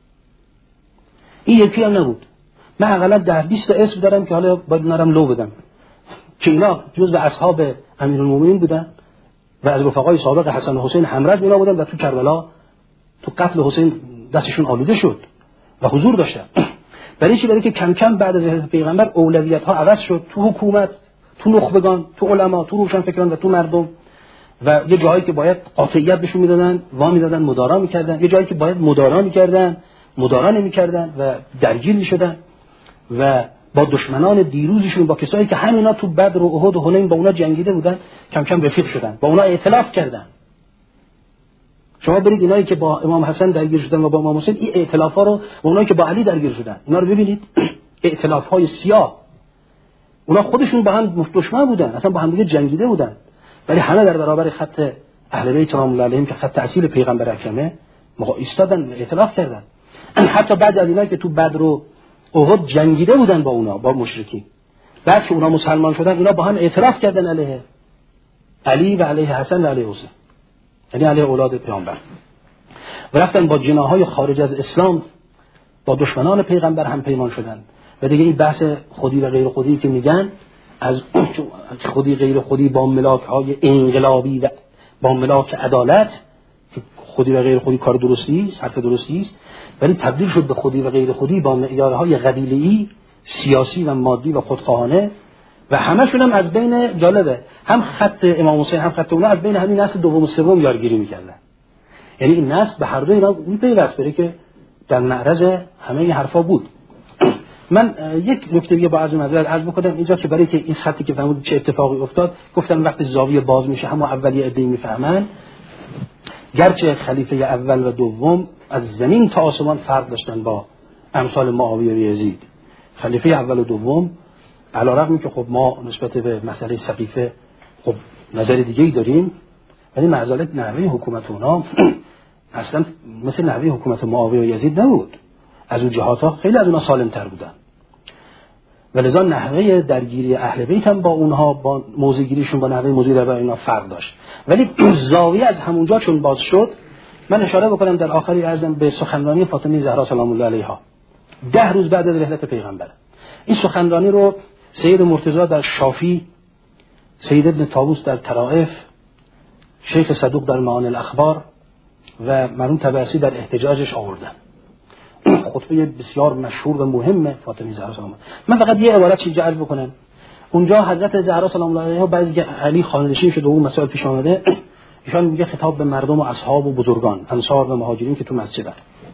این یکی هم نبود، من حداقل ده بیست اسم دارم که حالا باید نرم لو بدم که اینا جزو اصحاب امیرالمومنین بودن و از رفقای سابق حسن و حسین همرز اینا بودن و تو کربلا تو قتل حسین دستشون آلوده شد و حضور داشتن. برای چی؟ برای که کم کم بعد از رحلت پیغمبر اولویت ها عوض شد، تو حکومت، تو نخبگان، تو علما، تو روشنفکران و تو مردم. و یه جایی که باید قاطعیت بهشون میدادن وا میدادن مدارا میکردن، یه جایی که باید مدارا میکردن مدارا نمیکردن و درگیر میشدن و با دشمنان دیروزشون، با کسایی که همینا تو بدر و احد و حنین با اونا جنگیده بودن، کم کم رفیق شدن، با اونا ائتلاف کردن. شما برید اینایی که با امام حسن درگیر شدن و با امام حسین، این ائتلافا رو، و اونایی که با علی درگیر شدن، اینا رو ببینید، ائتلاف‌های سیاه. اونا خودشون با هم دشمن بودن، اصلا با هم دیگه جنگیده بودن، ولی همه در برابر خط اهل بیت سلام الله علیهم که خط اصیل پیغمبر اکرمه ایستادن، ائتلاف کردن. حتی بعضی از اینایی که تو بدر و احد جنگیده بودن با اونا، با مشرکین، بعد که اونا مسلمان شدن، اینا با هم ائتلاف کردن علیه علی و علیه حسن و علیه حسین، یعنی علیه اولاد پیامبر، و رفتن با جناحهای خارج از اسلام با دشمنان پیغمبر هم پیمان شدن. و دیگه این بحث خودی و غیر خودی که میگن، از خودی غیر خودی با ملاک های انقلابی و با ملاک عدالت، که خودی و غیر خودی کار درستی است، حرف درستی است، ولی تبدیل شد به خودی و غیر خودی با معیارهای قبیله‌ای، سیاسی و مادی و خودخواهانه، و همشون هم از بین، جالبه، هم خط امام حسین هم خط اونا از بین همین نسل دوم و سوم یارگیری میکردن. یعنی این نسل به هر دو اینا میپیوست، بره که در معرض همه این حرفا بود. من یک نکته دیگه با عرض معذرت عرض بکنم اینجا، که برای که این خطی که فهمید چه اتفاقی افتاد، گفتم وقتی زاویه باز میشه همون اولیه ادعی میفهمن، گرچه خلیفه اول و دوم از زمین تا آسمان فرق داشتن با امثال معاویه و یزید. خلیفه اول و دوم علیرغم که خب ما نسبت به مسئله سقیفه خب نظر دیگه‌ای داریم، ولی معذالک نحوه حکومت اونا اصلا مثل نحوه حکومت معاویه و یزید نبود. از اون جهات ها خیلی از اونها سالم تر بودن، ولذا نحوه درگیری اهل بیت هم با اونها، با موضع گیریشون با نحوه موضوع درباره اینا فرق داشت. ولی زاویه از همونجا چون باز شد، من اشاره بکنم در آخری عرضم به سخنرانی فاطمه زهرا سلام الله علیها ده روز بعد از رحلت پیغمبر. این سخنرانی رو سید مرتضی در شافی، سید ابن طاووس در طرائف، شیخ صدوق در معانی الاخبار و مرحوم طبرسی در احتجاجش آوردن. خطبه بسیار مشهور و مهم فاطمه زهرا سلام الله. من فقط یه عبارت چیزی عرض بکنم. اونجا حضرت زهرا سلام الله علیها بعد از علی خانه‌نشین شد و اون مسائل پیش اومده، ایشان میگه خطاب به مردم و اصحاب و بزرگان، انصار و مهاجرین که تو مسجدن،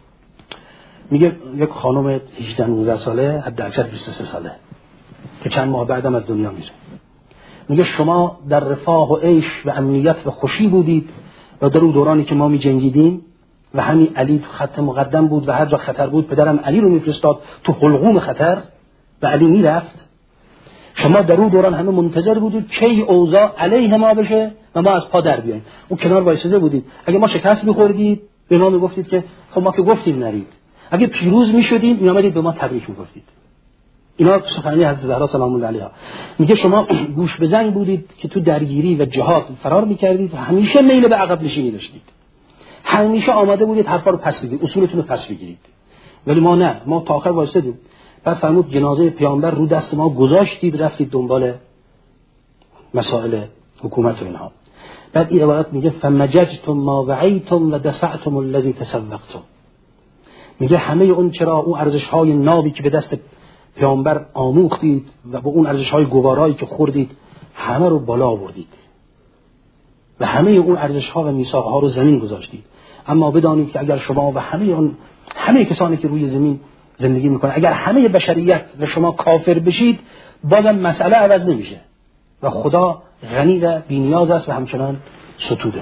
میگه یک خانم هجده نوزده ساله، حداکثر بیست و سه ساله که چند ماه بعدم از دنیا میره، میگه شما در رفاه و عیش و امنیت و خوشی بودید و در اون دورانی که ما می جنگیدیم و همین علی تو خط مقدم بود و هر جا خطر بود پدرم علی رو میفرستاد تو حلقوم خطر و علی میرفت. شما در اون دوران همه منتظر بودید کی اوضاع علیه ما بشه و ما از پا در بیاییم. اون کنار وایساده بودید. اگه ما شکست می‌خوردید به ما میگفتید که خب ما که گفتیم نرید. اگه پیروز میشدیم میآمدید به ما تبریک میگفتید. اینا سخنرانی حضرت زهرا سلام الله علیها. میگه شما گوش به زنگ بودید که تو درگیری و جهاد فرار میکردید و همیشه میل به عقب نشینی داشتید. همیشه آماده بودید حرفا رو پس بگیرید، اصولتون رو پس بگیرید. ولی ما نه، ما تا آخر وایسادیم. بعد فرمود جنازه پیامبر رو دست ما گذاشتید، رفتید دنبال مسائل حکومت و اینها. بعد این عبارت میگه فمججتم ما وعیتم و دسعتم الذی تسوقتم. میگه همه اون چرا اون ارزش‌های نابی که به دست پیامبر آموختید و با اون ارزش‌های گوارایی که خوردید همه رو بالا آوردید و همه اون ارزش‌ها و میثاق‌ها رو زمین گذاشتید. اما بدانید که اگر شما و همه اون همه کسانی که روی زمین زندگی میکنه، اگر همه بشریت و شما کافر بشید، بازم مسئله عوض نمیشه و خدا غنی و بی‌نیاز است و همچنان ستوده.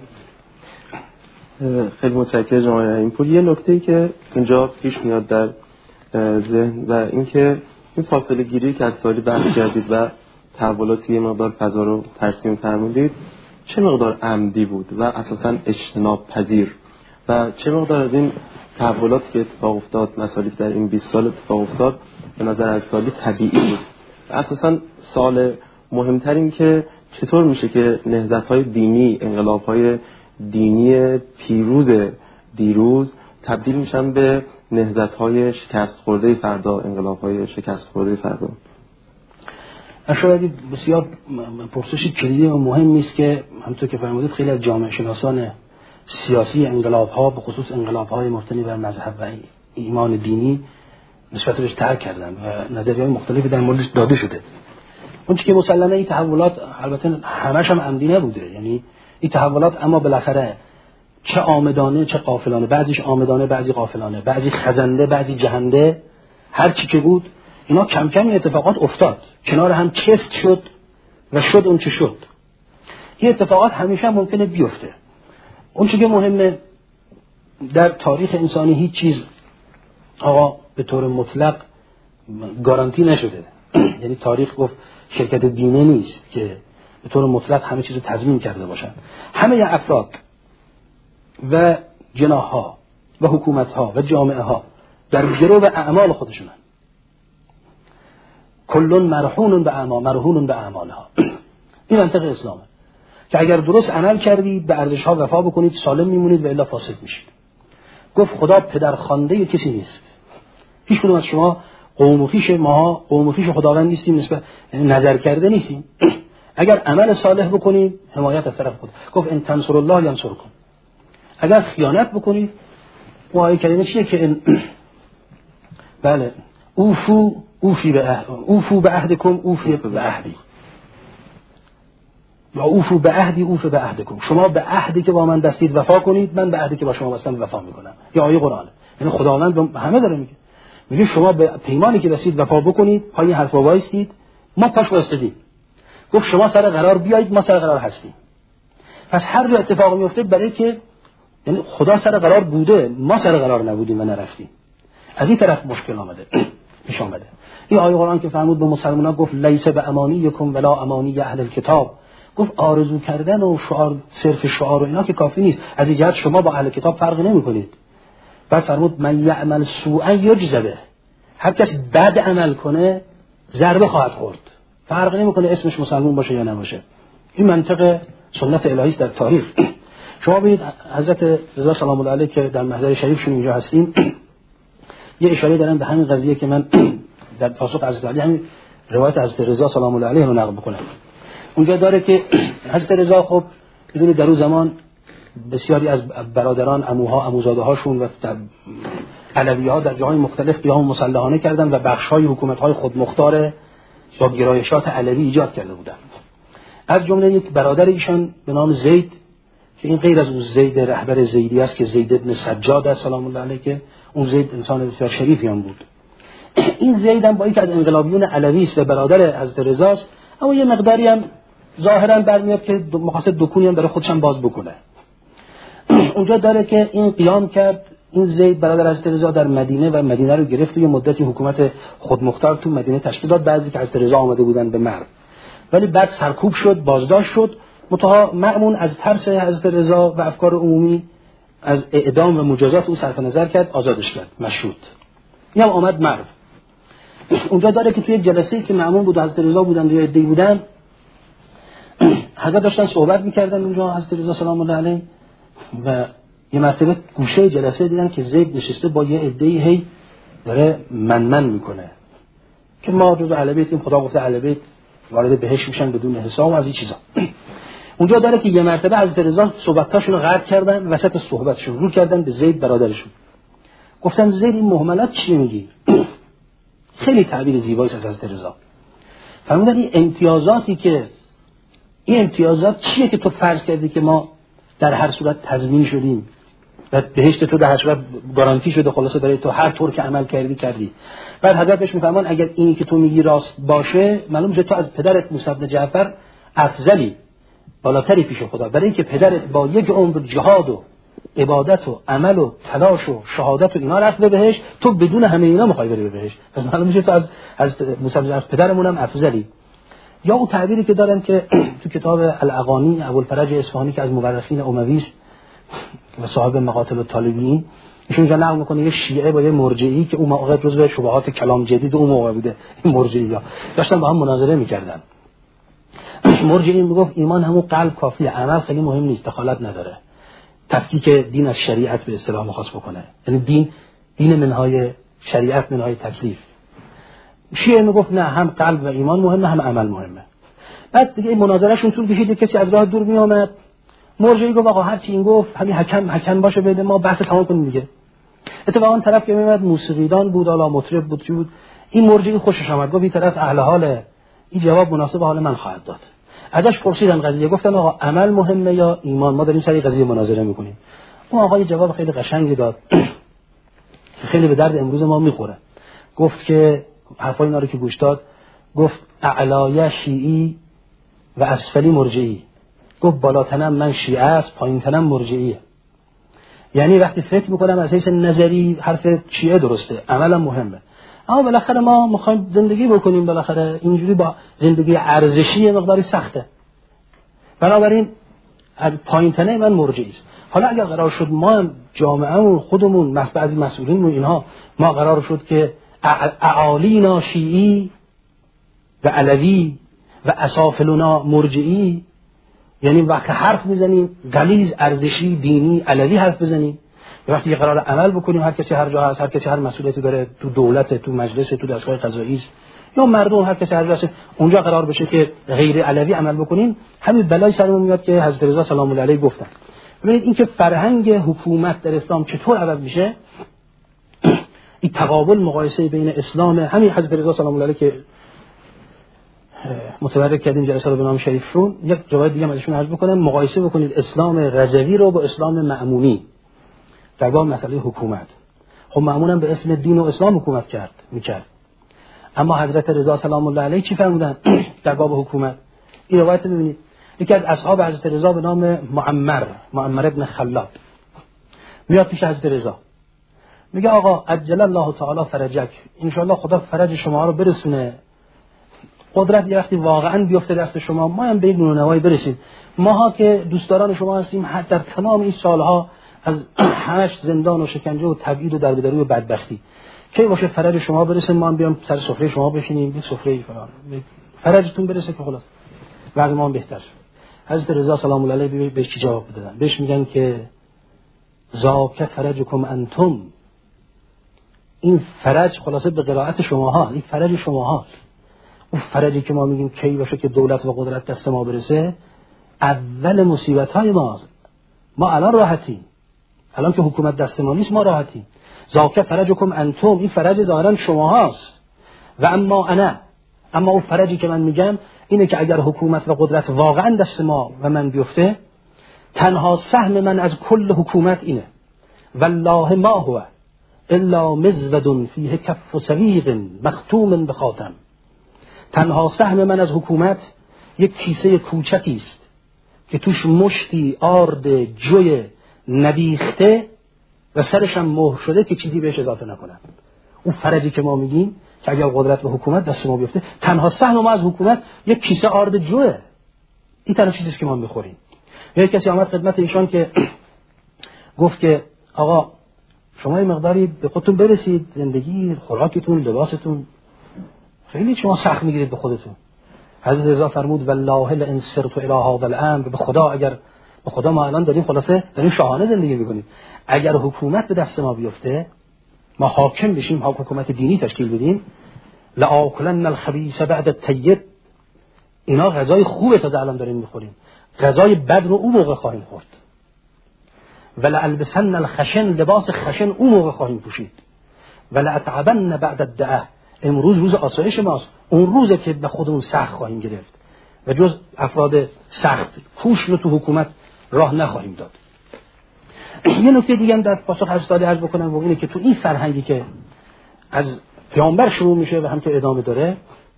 خیلی متشکرم جناب اینپور. یه نکته‌ای که اینجا پیش میاد در ذهن و اینکه این فاصله گیری که از سالی بحث کردید و تحولاتی یه مقدار فضا رو ترسیم فرمودید، چه مقدار عمدی بود و اساساً اجتناب پذیر و چه مقدار از این تحولاتی که اتفاق افتاد، مسائلی که در این بیست سال اتفاق افتاد به نظر از سالی طبیعی بود؟ اساساً سال مهمتر این که چطور میشه که نهضت‌های دینی، انقلاب‌های دینی پیروز دیروز تبدیل میشن به نهضت‌های شکست خورده فردا، انقلاب‌های شکست خورده فردا؟
شاید بسیار پرسشی کلیدی و مهمی است که همونطور که فرمودید خیلی از جامعه شناسان سیاسی انقلاب‌ها به خصوص انقلاب‌های مبتنی بر مذهب و ایمان دینی نسبت بهش ترک کردن و نظریه‌های مختلفی در موردش داده شده. اون چیزی که مسلمه این تحولات البته همش هم عمدی نبوده، یعنی این تحولات اما بالاخره چه آمدانه چه غافلانه، بعضیش آمدانه بعضی غافلانه، بعضی خزنده بعضی جهنده، هر چی که بود اینا کم کم این اتفاقات افتاد، کنار هم چفت شد و شد اون چه شد. این اتفاقات همیشه ممکنه بیفته. اون چیزی که مهمه در تاریخ انسانی هیچ چیز آقا به طور مطلق گارانتی نشده. یعنی تاریخ گفت شرکت بیمه نیست که به طور مطلق همه چیز رو تضمین کرده باشن. همه افراد و جناح‌ها و حکومت‌ها و جامعه‌ها در گرو اعمال خودشونن. کلون مرهون به اعمال مرهون به اعمالها. این منطق اسلامه که اگر درست عمل کردید به ارزش‌ها وفا بکنید سالم میمونید و الا فاسد میشید. گفت خدا پدرخوانده کسی نیست. هیچ کدوم از شما قوم و خویش ما قوم و خویش خداوند نیستیم، نسبت نظر کرده نیستیم. اگر عمل صالح بکنیم حمایت از طرف خود. گفت ان تنصر الله ینصرکم. اگر خیانت بکنید اون آیه کریمه چیه که ان بله اوفو اوفی به عهد اوفو به عهدکم اوفی به عهدی یا اوفو به عهدی اوف به عهدکم. شما به عهدی که با من بستید وفا کنید، من به عهدی که با شما بستم وفا میکنم. یا آیه قرآنه. یعنی خداوند به همه داره میگه میگه شما به پیمانی که بستید وفا بکنید، پای حرف وایستید، ما پاش وایستادیم. گفت شما سر قرار بیایید، ما سر قرار هستیم. پس هر جا اتفاق میفته برای که یعنی خدا سر قرار بوده، ما سر قرار نبودیم و نرفتیم. از این طرف مشکل آمده پیش آمده. این آیه قرآن که فرمود به مسلمانان گفت لیس به امانیکم ولا امانی اهل الکتاب. گفت آرزو کردن و شعار صرف شعار و اینا که کافی نیست. از این جهت شما با اهل کتاب فرق نمی‌کنید. بعد فرمود من یعمل سوءا یجزا به. هر کس بد عمل کنه ضربه خواهد خورد. فرق نمی‌کنه اسمش مسلمان باشه یا نباشه. این منطق سنت الهی است در تاریخ. شما ببینید حضرت رضا سلام الله علیه که در محضر شریفشون اینجا هستیم یه اشاره دارن به همین قضیه که من در پاسخ حضرت علی همین روایت حضرت رضا سلام الله علیه رو نقل بکنم. اونجا داره که حضرت رضا خب بدون در اون زمان بسیاری از برادران عموها عموزاده هاشون و علوی ها در جاهای مختلف قیام مسلحانه کردن و بخش های حکومت های خودمختار با گرایشات علوی ایجاد کرده بودند. از جمله یک برادر ایشان به نام زید که این غیر از اون زید رهبر زیدی است که زید ابن سجاد است سلام الله علیه که اون زید انسان بسیار شریفی هم بود. این زید هم با اینکه از انقلابیون علوی است و برادر حضرت رضا است، اما یه مقداری هم ظاهرا برمیاد که مقاصد دکونی هم برای خودش هم باز بکنه. اونجا داره که این قیام کرد، این زید برادر حضرت رضا در مدینه و مدینه رو گرفت و یه مدتی حکومت خودمختار تو مدینه تشکیل داد. بعضی که حضرت رضا آمده بودن به مرو، ولی بعد سرکوب شد، بازداشت شد. متها مأمون از ترس حضرت رضا و افکار عمومی از اعدام و مجازات او صرف نظر کرد، آزادش کرد، مشروط. این هم آمد مرو. اونجا داره که توی یک جلسه‌ای که مأمون بود حضرت رضا بودن یا عده‌ای بودن، حضرت داشتن صحبت می‌کردن اونجا حضرت رضا سلام الله علیه و یه مرتبه گوشه جلسه دیدن که زید نشسته با یه عده‌ای هی داره منمن میکنه که ما جزء اهل بیتیم، خدا گفته اهل بیت وارد بهشت میشن بدون حساب و از این چیزا. اونجا داره که یه مرتبه حضرت رضا صحبتاشون رو قطع کردن، وسط صحبتشون رو کردن به زید برادرشون. گفتن زید این مهملات چی میگی؟ خیلی تعبیر زیبایی از حضرت رضا. فرمودن این امتیازاتی که این امتیازات چیه که تو فرض کردی که ما در هر صورت تضمین شدیم و بهشت تو در هر صورت گارانتی شده، خلاصه برای تو هر طور که عمل کردی کردی. بعد حضرت بهش میفهمن اگر اینی که تو میگی راست باشه، معلوم میشه تو از پدرت موسی بن جعفر افضلی، بالاتری پیش خدا، برای اینکه پدرت با یک عمر جهاد و عبادت و عمل و تلاش و شهادت و اینا رفت به بهشت، تو بدون همه اینا میخوای بری به بهشت. پس معلوم میشه تو از از موسی از پدرمون هم افضلی. یا اون تعبیری که دارن که تو کتاب الاغانی ابوالفرج اصفهانی که از مورخین اموی است و صاحب مقاتل الطالبین، ایشون جا نقل میکنه یه شیعه با یه مرجعی که اون موقع جزو شبهات کلام جدید اون موقع بوده، این مرجعی‌ها داشتن با هم مناظره میکردن. مرجعی میگفت ایمان همون قلب کافیه، عمل خیلی مهم نیست، دخالت نداره. تفکیک دین از شریعت به اصطلاح مخاص بکنه، یعنی دین دین منهای شریعت منهای تکلیف. شیعه میگفت نه، هم قلب و ایمان مهمه هم عمل مهمه. بعد دیگه این مناظرهشون طول کشید، کسی از راه دور میآمد، مرجعی گفت آقا هر چی این گفت همین حکم حکم باشه بده ما بحث تمام کنیم دیگه. اتفاقا طرف که میومد موسیقیدان بود، حالا مطرب بود، چی بود، این مرجعی خوشش آمد، گفت این طرف اهل حاله، این جواب مناسب حال من خواهد داد. ازش پرسیدن قضیه، گفتن آقا عمل مهمه یا ایمان؟ ما داریم سر قضیه مناظره میکنیم. اون آقا جواب خیلی قشنگی داد خیلی به درد امروز ما میخوره. گفت که حرفای اینا رو که گوش داد، گفت اعلای شیعی و اسفلی مرجعی. گفت بالاتنم من شیعه است، پایینتنم مرجعیه. یعنی وقتی فکر میکنم از حیث نظری حرف شیعه درسته، عملم مهمه، اما بالاخره ما میخوایم زندگی بکنیم، بالاخره اینجوری با زندگی ارزشی مقداری سخته، بنابراین از پایینتنه من مرجعی است. حالا اگر قرار شد ما جامعهمون خودمون بعضی مسئولین و اینها ما قرار شد که اعالینا شیعی و علوی و اسافلنا مرجعی، یعنی وقتی حرف میزنیم غلیظ ارزشی دینی علوی حرف بزنیم، وقتی قرار عمل بکنیم هر کسی هر جا هست، هر کسی هر مسئولیتی داره، تو دولت، تو مجلس، تو دستگاه قضایی است یا مردم، هر کسی هر جا هست، اونجا قرار بشه که غیر علوی عمل بکنیم، همین بلای سرمون میاد که حضرت رضا سلام الله علیه گفتن. ببینید این که فرهنگ حکومت در اسلام چطور عوض میشه، این تقابل مقایسه بین اسلام همین حضرت رضا سلام الله علیه که متبرک کردیم جلسه رو به نام شریفشون، یک جواب دیگه ازشون عرض بکنم، مقایسه بکنید اسلام رضوی رو با اسلام مأمونی در باب مسئله حکومت. خب مأمون هم به اسم دین و اسلام حکومت کرد میکرد، اما حضرت رضا سلام الله علیه چی فرمودن در باب حکومت؟ این روایت ببینید، یکی از اصحاب حضرت رضا به نام معمر معمر ابن خلاد میاد پیش حضرت رضا، میگه آقا عجل الله تعالی فرجک، ان شاء الله خدا فرج شما رو برسونه، قدرت یه وقتی واقعا بیفته دست شما، ما هم به یک نونوایی برسید، ماها که دوستداران شما هستیم، حتی در تمام این سالها از همش زندان و شکنجه و تبعید و دربدری و بدبختی کی باشه فرج شما برسه، ما هم بیام سر سفره شما بشینیم، یک سفره فلان فرجتون برسه که خلاص وضع ما هم بهتر شد. حضرت رضا سلام الله علیه بهش چی جواب دادن؟ بهش میگن که ذاک فرجکم انتم، این فرج خلاصه به قرائت شماها، این فرج شماهاست. اون فرجی که ما میگیم کی باشه که دولت و قدرت دست ما برسه، اول مصیبت های ماست. ما الان راحتیم، الان که حکومت دست ما نیست ما راحتیم. ذاک فرجکم انتم، این فرج ظاهرا شماهاست. و اما انا، اما اون فرجی که من میگم اینه که اگر حکومت و قدرت واقعا دست ما و من بیفته، تنها سهم من از کل حکومت اینه، والله ما هو الا مزود فیه کف سویق مختوم بخاتم، تنها سهم من از حکومت یک کیسه کوچکی است که توش مشتی آرد جوی نبیخته و سرش هم مهر شده که چیزی بهش اضافه نکنم. اون فرجی که ما میگیم که اگر قدرت و حکومت دست ما بیفته، تنها سهم ما از حکومت یک کیسه آرد جوه، این طرف چیزیست که ما میخوریم. یک کسی آمد خدمت ایشان که گفت که آقا شما یه مقداری به خودتون برسید، زندگی، خوراکتون، لباستون خیلی شما سخت میگیرید به خودتون. حضرت رضا فرمود والله لئن سرت الی هذا الامر، به خدا اگر به خدا ما الان داریم خلاصه داریم شاهانه زندگی میکنیم، اگر حکومت به دست ما بیفته، ما حاکم بشیم، حکومت دینی تشکیل بدیم، لآکلن الخبیث بعد الطیب، اینا غذای خوبه تا الان داریم میخوریم، غذای بد رو اون موقع خواهیم خورد. ولالبسن الخشن، لباس خشن اون موقع خواهیم پوشید. ولاتعبن بعد الدعه، امروز روز آسایش ماست، اون روزه که به خودمون سخت خواهیم گرفت و جز افراد سخت کوش رو تو حکومت راه نخواهیم داد. یه نکته دیگه هم در پاسخ حضرت علی عرض بکنم و اینه که تو این فرهنگی که از پیامبر شروع میشه و هم که ادامه داره،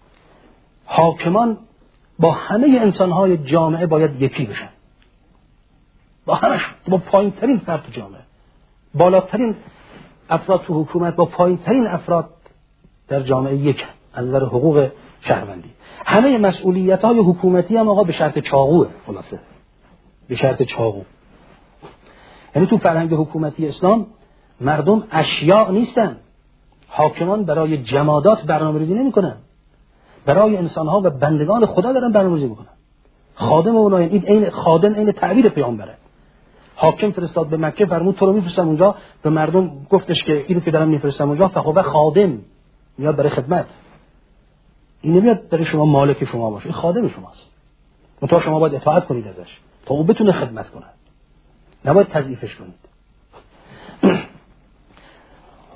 حاکمان با همه انسانهای جامعه باید یکی بشن، با همش، با پایین ترین فرد تو جامعه، بالاترین افراد تو حکومت با پایین ترین افراد در جامعه یک از نظر حقوق شهروندی. همه مسئولیت های حکومتی هم آقا به شرط چاقوه، خلاصه به شرط چاقو. یعنی تو فرهنگ حکومتی اسلام مردم اشیاء نیستن، حاکمان برای جمادات برنامه‌ریزی نمی‌کنن، برای انسان‌ها و بندگان خدا دارن برنامه‌ریزی می‌کنن. خادم اونها، این عین خادم عین تعبیر پیامبره. حاکم فرستاد به مکه، فرمود تو رو می‌فرستم اونجا، به مردم گفتش که اینو که دارم می‌فرستم اونجا فخوبه خادم میاد برای خدمت، این نمیاد برای شما مالک شما باشه، این خادم شماست، منتها شما باید اطاعت کنید ازش تا او بتونه خدمت کنه، نباید تضعیفش کنید.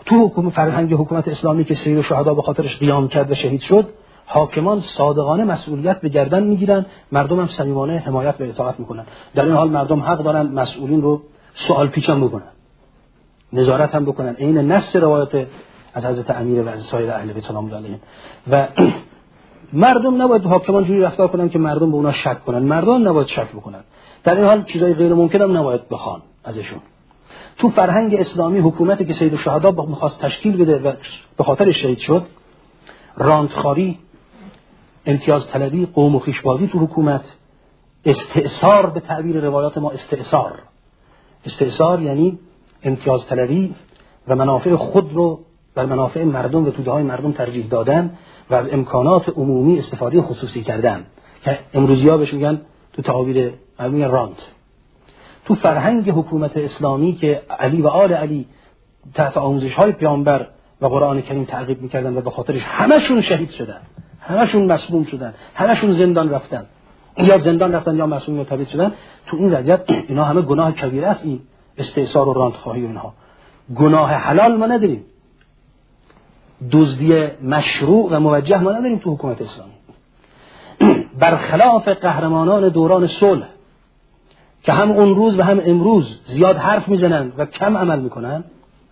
تو حکومت فرهنگ حکومت اسلامی که سید الشهدا به خاطرش قیام کرد و شهید شد، حاکمان صادقانه مسئولیت به گردن میگیرن، مردم هم صمیمانه حمایت و اطاعت میکنن. در این حال مردم حق دارن مسئولین رو سوال پیچ هم بکنن، نظارت هم بکنن، عین نص روایت از حضرت امیر و از سایر اهل بیت سلام الله علیهم. و مردم نباید حاکمان جوری رفتار کنن که مردم به اونا شک کنن، مردم نباید شک بکنن. در این حال چیزای غیر ممکن هم نباید بخوان ازشون. تو فرهنگ اسلامی حکومتی که سید الشهدا می‌خواست تشکیل بده و به خاطر شهید شد، راندخاری، امتیاز طلبی، قوم و خویشبازی تو حکومت، استئثار، به تعبیر روایات ما استئثار. استئثار یعنی امتیاز طلبی و منافع خود رو بر منافع مردم و توده‌های مردم ترجیح دادن و از امکانات عمومی استفاده خصوصی کردن که امروزی‌ها بهش میگن تو تعابیر میگن راند. تو فرهنگ حکومت اسلامی که علی و آل علی تحت آموزش‌های پیامبر و قرآن کریم تعقیب می‌کردن و به خاطرش همشون شهید شدن، همشون مسموم شدن، همشون زندان رفتن، یا زندان رفتن یا مسموم یا تبعید شدن. تو این وضعیت اینا همه گناه کبیره است، این استئثار و راندخواهی و اینها. گناه حلال ما نداریم، دزدی مشروع و موجه ما نداریم تو حکومت اسلامی. برخلاف قهرمانان دوران صلح که هم اون روز و هم امروز زیاد حرف میزنن و کم عمل میکنن،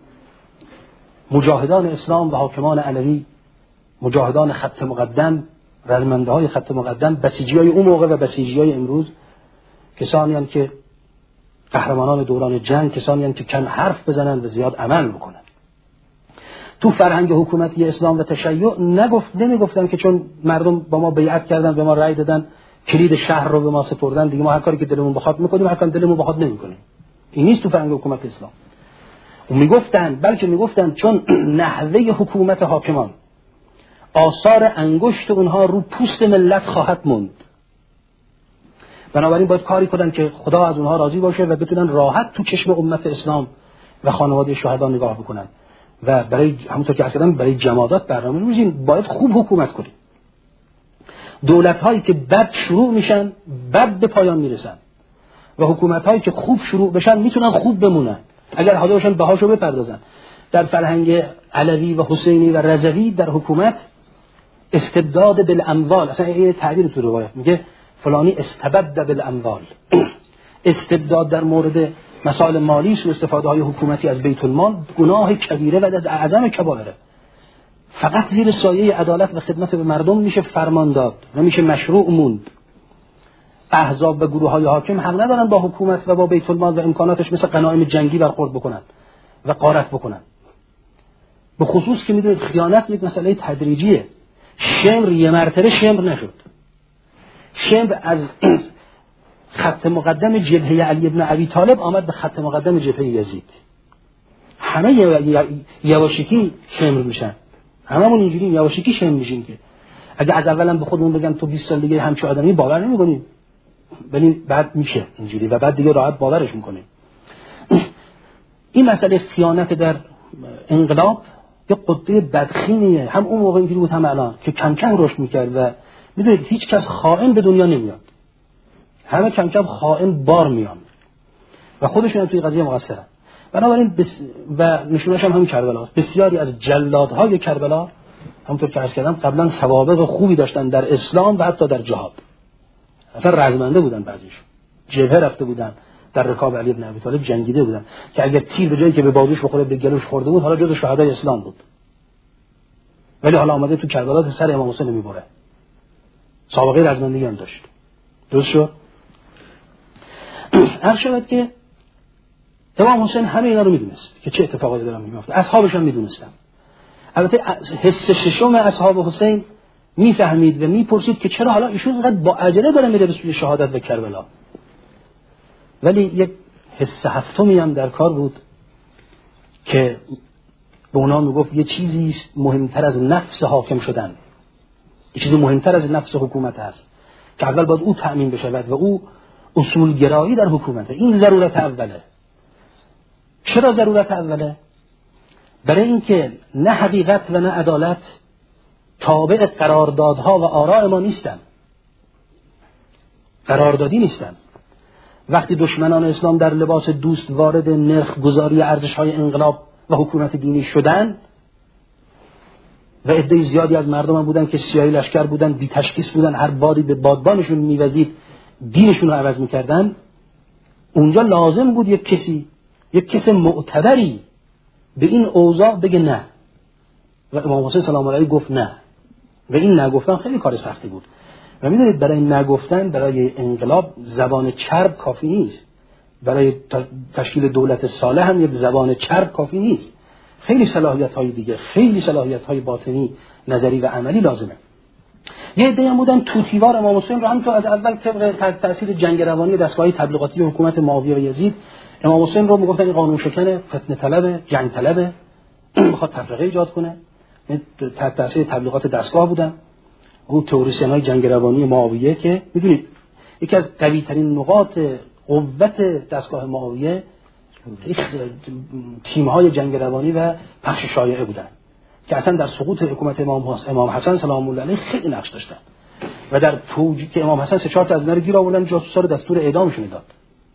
مجاهدان اسلام و حاکمان علوی، مجاهدان خط مقدم، رزمنده های خط مقدم، بسیجی های اون موقع و بسیجی های امروز، کسانی هستند که قهرمانان دوران جنگ، کسانی هستند که کم حرف بزنن و زیاد عمل میکنن. تو فرهنگ حکومتی اسلام و تشیع نگفت نمیگفتن که چون مردم با ما بیعت کردن، به ما رأی دادن، کلید شهر رو به ما سپردن، دیگه ما هر کاری که دلمون بخواد میکنیم، هر کاری دلمون بخواد نمیکنیم. این نیست تو فرهنگ حکومت اسلام. و میگفتن، بلکه میگفتن چون نحوه حکومت حاکمان آثار انگشت اونها رو پوست ملت خواهد موند، بنابراین باید کاری کنن که خدا از اونها راضی باشه و بتونن راحت تو چشم امت اسلام و خانواده شهدا نگاه بکنن و برای همونطور که اصلا برای جمادات برنامه می‌ریزیم. باید خوب حکومت کنیم. دولت‌هایی که بد شروع میشن بد به پایان میرسن و حکومت‌هایی که خوب شروع بشن میتونن خوب بمونن اگر حاضر باشن بهاشو بپردازن. در فرهنگ علوی و حسینی و رضوی در حکومت استبداد بالاموال، اصلا این تعبیر تو روایت میگه فلانی استبد بالاموال، استبداد در مورد مسائل مالی و استفاده های حکومتی از بیت المال گناه کبیره و از اعظم کبائره. فقط زیر سایه عدالت و خدمت به مردم میشه فرمان داد و میشه مشروع موند. احزاب و گروه های حاکم حق ندارن با حکومت و با بیت المال و امکاناتش مثل غنایم جنگی برخورد بکنن و غارت بکنن. به خصوص که میدونید خیانت یک مسئله تدریجیه. شمر یه مرتبه شمر نشد. شمر از خط مقدم جبهه علی ابن ابی طالب آمد به خط مقدم جبهه یزید. همه یواشکی شمر میشن، هممون اینجوری یواشکی شمر میشیم که اگه از اولم به خودمون بگم تو بیست سال دیگه همچین آدمی باور نمیکنیم، ولی بعد میشه اینجوری و بعد دیگه راحت باورش میکنیم. این مسئله خیانت در انقلاب یه قطعه بدخینیه، هم اون موقع اینجوری بود هم الان، که کم کم رشد میکرد و میدونید هیچ کس خائن به دنیا نمیاد، همه کم کم خائن بار میان و خودشون هم توی قضیه مقصرن. بنابراین بس و نشونش هم همین کربلا است. بسیاری از جلادهای کربلا همونطور که عرض کردم قبلا سوابق خوبی داشتن در اسلام و حتی در جهاد، اصلا رزمنده بودن، بعضیشون جبهه رفته بودن، در رکاب علی بن ابی طالب جنگیده بودن که اگر تیر به جایی که به بازوش بخوره به گلوش خورده بود حالا جزو شهدای اسلام بود، ولی حالا آمده تو کربلا سر امام حسین میبره. سابقه رزمندگی هم داشت. درست شد؟ عرض شود که امام حسین همه اینا رو میدونست که چه اتفاقاتی دارن میفته، اصحابش هم میدونستن. البته حس ششم اصحاب حسین میفهمید و میپرسید که چرا حالا ایشون اینقدر با عجله داره میره به سوی شهادت و کربلا، ولی یک حس هفتمی هم در کار بود که به اونا میگفت یه چیزی مهمتر از نفس حاکم شدن، یه چیزی مهمتر از نفس حکومت هست که اول باید او تأمین بشود و او اصولگرایی در حکومته. این ضرورت اوله. چرا ضرورت اوله؟ برای اینکه نه حقیقت و نه عدالت تابع قراردادها و آراء ما نیستن، قراردادی نیستن. وقتی دشمنان اسلام در لباس دوست وارد نرخ گذاری ارزش‌های انقلاب و حکومت دینی شدن و عده زیادی از مردم هم بودن که سیاهی لشکر بودن، بی تشخیص بودن، هر بادی به بادبانشون میوزید دینشون رو عوض میکردن، اونجا لازم بود یک کسی، یک کس معتبری به این اوضاع بگه نه. و امام حسین سلام الله علیه گفت نه. و این نگفتن خیلی کار سختی بود. و میدونید برای نگفتن، برای انقلاب زبان چرب کافی نیست. برای تشکیل دولت صالح هم یک زبان چرب کافی نیست. خیلی صلاحیت‌های دیگه، خیلی صلاحیت‌های باطنی، نظری و عملی لازمه. یه عده هم بودن توتیوار امام حسین رو هم تو از اول طبق تحت تاثیر جنگ روانی دستگاه‌های تبلیغاتی حکومت معاویه و یزید امام حسین رو میگفتن این قانون شکن، فتنه طلب، جنگ طلب، میخواد تفرقه ایجاد کنه. تحت تاثیر تبلیغات دستگاه بودن. اون تئوریسین‌های جنگ روانی معاویه که میدونید یکی از قوی‌ترین نقاط قوت دستگاه معاویه تیم‌های جنگ روانی و پخش شایعه بودن که اصلا در سقوط حکومت امام حسین امام حسن سلام الله علیه خیلی نقش داشتن و در توجیه که امام حسن سه چهار تا از اینا رو گیر آوردن، جاسوسا رو دستور اعدامشون داد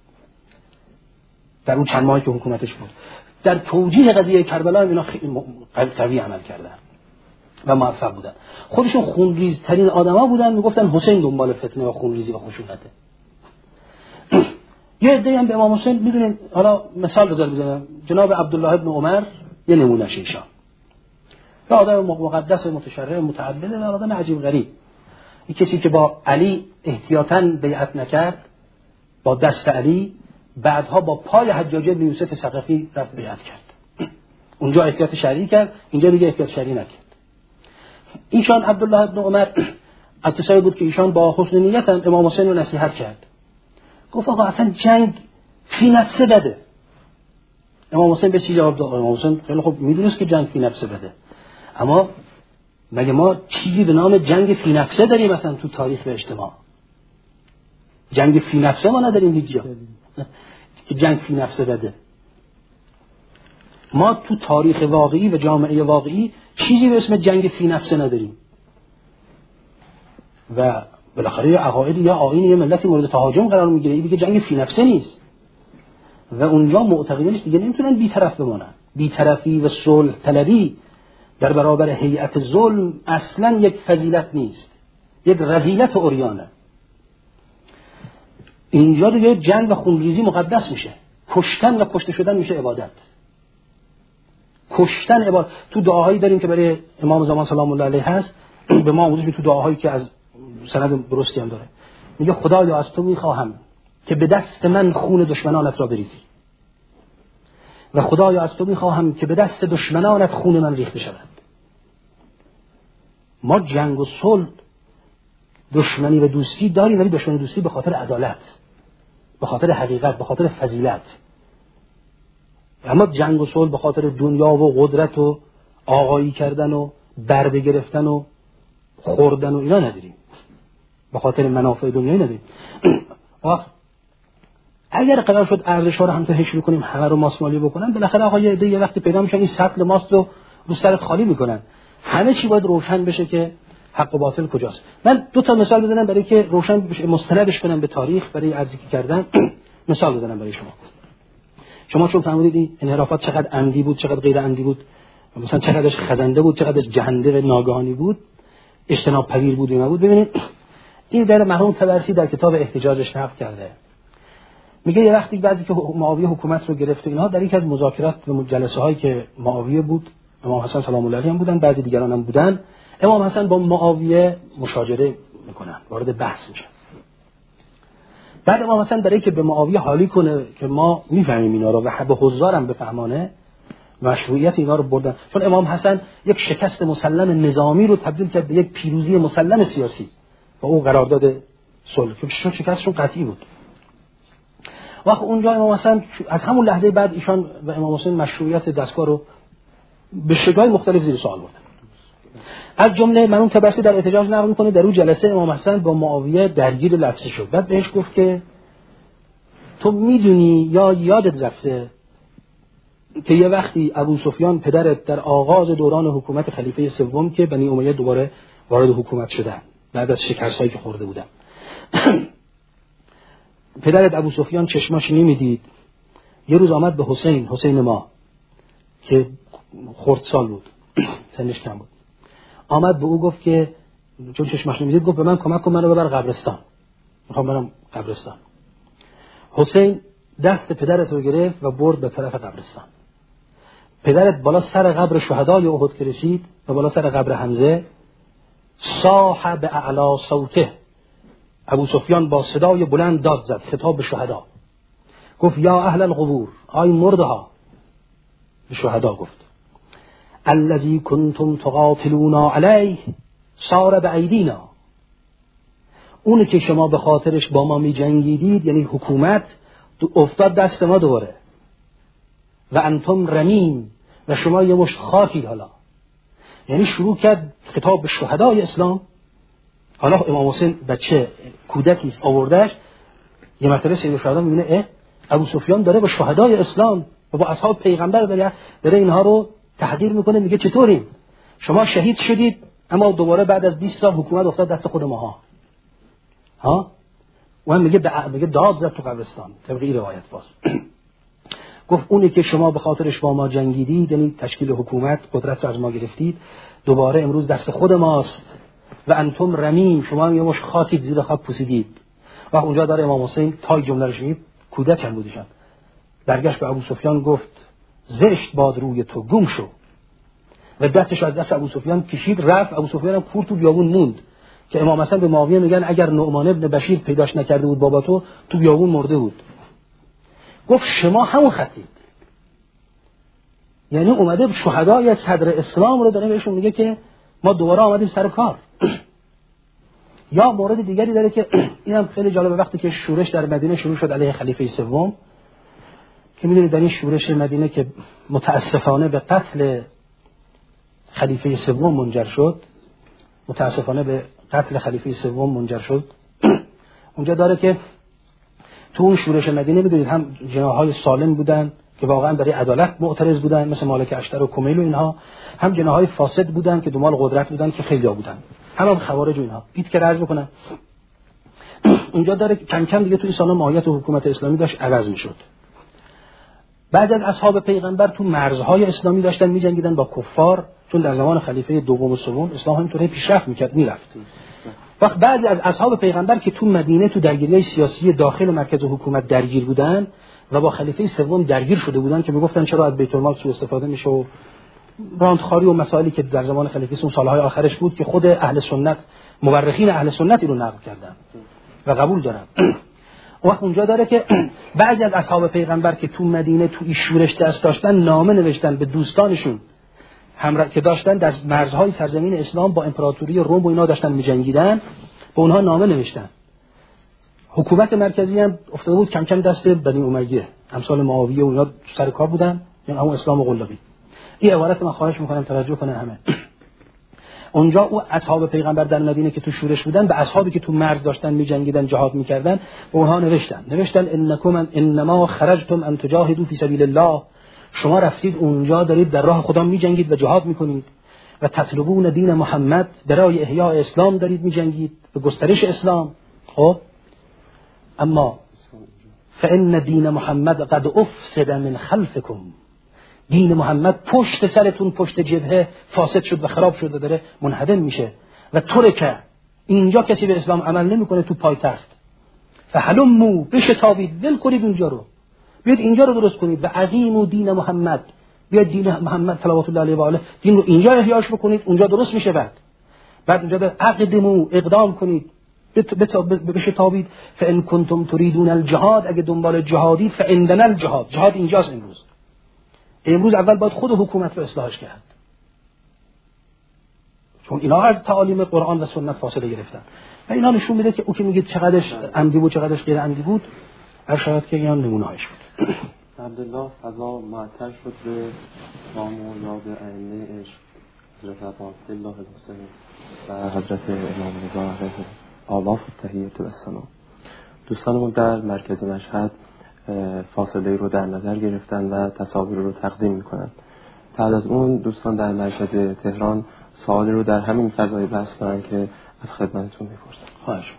در اون چند ماهی که حکومتش بود. در توجیه قضیه کربلا اینا خیلی قوی عمل کردن و موفق بودن. خودشون خونریزترین آدما بودن، میگفتن حسین دنبال فتنه و خونریزی و خشونته. یه عده هم به امام حسین میدونین، حالا مثال بذار بزنم، جناب عبدالله ابن عمر یه نمونهش ایشان. یه آدم مقدس متشرع متعدد و آدم عجیب غریب. این کسی که با علی احتیاطاً بیعت نکرد، با دست علی، بعدها با پای حجاج بن یوسف ثقفی رفت بیعت کرد. اونجا احتیاط شرعی کرد، اینجا دیگه احتیاط شرعی نکرد. ایشان عبدالله ابن عمر از کسایی بود که ایشان با حسن نیت هم امام حسین رو نصیحت کرد. گفت آقا اصلا جنگ فی نفسه بده. امام حسین به چی جواب داد؟ امام حسین خیلی خوب میدونست که جنگ فی نفسه بده، اما مگه ما چیزی به نام جنگ فی نفسه داریم مثلا تو تاریخ و اجتماع؟ جنگ فی نفسه ما نداریم هیچ جا که جنگ فی نفسه بده. ما تو تاریخ واقعی و جامعه واقعی چیزی به اسم جنگ فی نفسه نداریم و بالاخره یا عقاید یا آیین یه ملتی مورد تهاجم قرار میگیره، این دیگه جنگ فی نفسه نیست و اونجا معتقدینش دیگه نمیتونن بی‌طرف بمونن. بی‌طرفی و صلح طلبی در برابر هیئت ظلم اصلا یک فضیلت نیست، یک رذیلت عریانه. اینجا دیگه جنگ و خونریزی مقدس میشه، کشتن و کشته شدن میشه عبادت. کشتن عبادت. تو دعاهایی داریم که برای امام زمان سلام الله علیه هست، به ما آموزش تو دعاهایی که از سند درستی هم داره، میگه خدایا از تو میخواهم که به دست من خون دشمنانت را بریزی و خدایا از تو میخواهم که به دست دشمنانت خون من ریخته شود. ما جنگ و صلح، دشمنی و دوستی داریم، ولی دشمنی و دوستی به خاطر عدالت، به خاطر حقیقت، به خاطر فضیلت. اما جنگ و صلح به خاطر دنیا و قدرت و آقایی کردن و برده گرفتن و خوردن و اینا نداریم، به خاطر منافع دنیایی نداریم. اگر قرار شد ارزش‌ها رو هم تا حشر کنیم، همه رو ماسمالی بکنن، بالاخره آقا یه عده یه وقتی پیدا میشن این سطل ماست رو رو سرت خالی میکنن. همه چی باید روشن بشه که حق و باطل کجاست. من دو تا مثال بزنم برای که روشن بشه، مستندش کنم به تاریخ برای عرضی که کردم. مثال بزنم برای شما. شما چون فهمیدید این انحرافات چقدر عمدی بود، چقدر غیر عمدی بود، مثلا چقدرش خزنده بود، چقدرش جهنده و ناگهانی بود، اجتناب پذیر بود یا نبود. ببینید این در مرحوم طبرسی در کتاب احتجاجش نقل کرده، میگه یه وقتی بعضی که معاویه حکومت رو گرفت و اینها، در یک از مذاکرات و جلسه هایی که معاویه بود، امام حسن سلام الله علیه هم بودن، بعضی دیگران هم بودن، امام حسن با معاویه مشاجره میکنن، وارد بحث میشن. بعد امام حسن برای که به معاویه حالی کنه که ما میفهمیم اینا رو و به حضار هم بفهمانه، مشروعیت اینا رو بردن، چون امام حسن یک شکست مسلم نظامی رو تبدیل کرد به یک پیروزی مسلم سیاسی با اون قرارداد صلح که شکستشون قطعی بود. وقت اونجا امام حسن از همون لحظه بعد ایشان و امام حسین مشروعیت دستگاه رو به شکل‌های مختلف زیر سوال بردن. از جمله مرحوم طبرسی در احتجاج نقل می‌کنه در اون جلسه امام حسن با معاویه درگیر لفظی شد. بعد بهش گفت که تو میدونی یا یادت رفته که یه وقتی ابو سفیان پدرت در آغاز دوران حکومت خلیفه سوم که بنی امیه دوباره وارد حکومت شدن بعد از شکست‌هایی که خورده بودن، پدرت ابو سفیان چشماش نمیدید، یه روز آمد به حسین، حسین ما که خردسال بود سنش کم بود، آمد به او گفت که چون چشمش نمیدید گفت به من کمک کن منو ببر قبرستان، میخوام برم قبرستان. حسین دست پدرت رو گرفت و برد به طرف قبرستان. پدرت بالا سر قبر شهدای احد که رسید و بالا سر قبر حمزه، صاح به اعلی صوته، ابو سفیان با صدای بلند داد زد خطاب به شهدا، گفت یا اهل القبور، آی مرده ها، به شهدا گفت الذی کنتم تقاتلون علیه صار بایدینا، اونی که شما به خاطرش با ما می جنگیدید یعنی حکومت افتاد دست ما دوباره، و انتم رمیم، و شما یه مشت خاکید. حالا یعنی شروع کرد خطاب به شهدای اسلام. حالا امام حسین بچه کودکی است آوردهش، یه مرتبه سید شهدا میبینه اه ابو سفیان داره با شهدای اسلام و با اصحاب پیغمبر داره داره اینها رو تحقیر میکنه، میگه چطورین شما شهید شدید اما دوباره بعد از بیست سال حکومت افتاد دست خود ماها ها. و هم میگه میگه داد زد تو قبرستان طبق این روایت باز. گفت اونی که شما به خاطرش با ما جنگیدید یعنی تشکیل حکومت قدرت رو از ما گرفتید دوباره امروز دست خود ماست، و انتم رمیم، شما هم یه مش خاکید زیر خاک پوسیدید. و اونجا داره امام حسین تای جمله رو شنید، کودک هم بودشن، برگشت به ابو سفیان گفت زشت باد روی تو، گم شو، و دستش از دست ابو سفیان کشید رفت. ابو سفیان هم کور تو بیابون موند که امام حسن به معاویه میگن اگر نعمان ابن بشیر پیداش نکرده بود بابا تو تو بیابون مرده بود. گفت شما همون خطید، یعنی اومده شهدای صدر اسلام رو داره بهشون میگه که ما دوباره آمدیم سر کار. یا مورد دیگری داره که اینم خیلی جالبه، وقتی که شورش در مدینه شروع شد علیه خلیفه سوم، که میدونید در این شورش مدینه که متاسفانه به قتل خلیفه سوم منجر شد، متاسفانه به قتل خلیفه سوم منجر شد. اونجا داره که تو اون شورش مدینه میدونید هم جناح‌های سالم بودن که واقعا برای عدالت معترض بودن مثل مالک اشتر و کمیل و اینها، هم جناح‌های فاسد بودن که دنبال قدرت بودن که خیلی‌ها بودن، هم هم خوارج و اینها. دید که رجع بکنن. اونجا داره کم کم دیگه تو این سال‌ها ماهیت حکومت اسلامی داشت عوض می‌شد. بعد از اصحاب پیغمبر تو مرزهای اسلامی داشتن می‌جنگیدن با کفار، چون در زمان خلیفه دوم و سوم اسلام همینطوری پیشرفت می‌کرد می‌رفت. وقت بعضی از اصحاب پیغمبر که تو مدینه تو درگیری‌های سیاسی داخل مرکز حکومت درگیر بودن و با خلیفه سوم درگیر شده بودن که میگفتن چرا از بیت المال سوء استفاده میشه و راندخاری و مسائلی که در زمان خلیفه سوم سالهای آخرش بود که خود اهل سنت مورخین اهل سنت رو نقل کردن و قبول دارن. وقت اونجا داره که بعضی از اصحاب پیغمبر که تو مدینه تو این شورش دست داشتن نامه نوشتن به دوستانشون همراه که داشتن در مرزهای سرزمین اسلام با امپراتوری روم و اینا داشتن می‌جنگیدن، به اونها نامه نوشتن. حکومت مرکزی هم افتاده بود کم کم دست بنی امیه، امثال معاویه و اینا سر کار بودن، یعنی همون اسلام قلابی. این عبارت من خواهش می‌کنم توجه کنن همه. اونجا او اصحاب پیغمبر در مدینه که تو شورش بودن به اصحابی که تو مرز داشتن می‌جنگیدن جهاد می‌کردن به اونها نوشتن نوشتن انکم انما خرجتم ان تجاهدوا فی سبیل الله، شما رفتید اونجا دارید در راه خدا می‌جنگید و جهاد می‌کنید و تطلبون دین محمد، برای احیاء اسلام دارید می‌جنگید به گسترش اسلام. خب اما فإن دین محمد قد افسد من خلفکم، دین محمد پشت سرتون پشت جبهه فاسد شد و خراب شد و داره منهدم میشه و ترکه، اینجا کسی به اسلام عمل نمیکنه تو پایتخت، فهلموا بشتابید ول کنید اونجا رو، بیاید اینجا رو درست کنید و عظیم دین محمد، بیاید دین محمد صلوات الله علیه و آله دین رو اینجا احیاش بکنید، اونجا درست میشه. بعد بعد اونجا داره اقدمو اقدام کنید بشتابید، فان کنتم تريدون الجهاد، اگه دنبال جهادید فعندنا الجهاد، جهاد اینجاست امروز. امروز اول باید خود حکومت رو اصلاحش کرد، چون اینا از تعالیم قرآن و سنت فاصله گرفتن و اینا نشون میده که او که میگه چقدرش عمدی بود چقدرش غیر عمدی بود، هر شاید که اینا نمونه‌اش بود.
عبدالله فضا معطر شد به نام و یاد ائمه عشق حضرت عبدالله الحسین و حضرت امام رضا علیه آلاف التحیات و السلام. دوستانمون در مرکز مشهد فاصله رو در نظر گرفتن و تصاویر رو تقدیم میکنن. بعد از اون دوستان در مرکز تهران سوالی رو در همین فضای بحث دارن که از خدمتتون میپرسن. خواهش.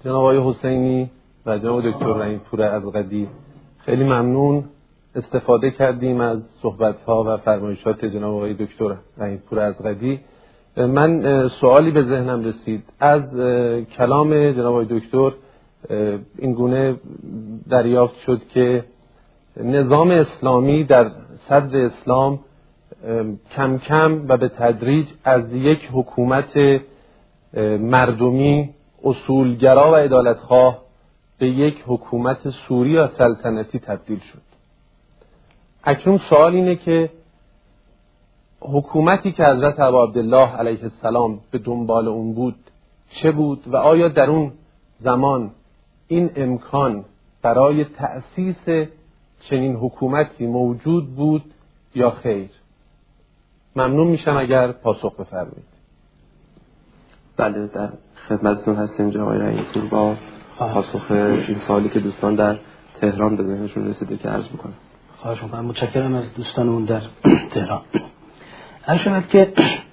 جناب آقای حسینی و جناب دکتر رحیم‌پور ازغدی، خیلی ممنون استفاده کردیم از صحبت‌ها و فرمایشات جناب آقای دکتر رحیم‌پور ازغدی. من سوالی به ذهنم رسید از کلام جناب آقای دکتر، این گونه دریافت شد که نظام اسلامی در صدر اسلام کم کم و به تدریج از یک حکومت مردمی اصولگرا و عدالتخواه به یک حکومت سوری یا سلطنتی تبدیل شد. اکنون سوال اینه که حکومتی که حضرت ابا عبدالله علیه السلام به دنبال اون بود چه بود و آیا در اون زمان این امکان برای تأسیس چنین حکومتی موجود بود یا خیر؟ ممنون میشم اگر پاسخ بفرمایید.
بله، در خدمتتون هستیم جناب آقای رحیم‌پور با پاسخ این سوالی که دوستان در تهران به ذهنشون رسیده که عرض میکنم.
خواهش میکنم. متشکرم از دوستانمون در تهران. هر شود که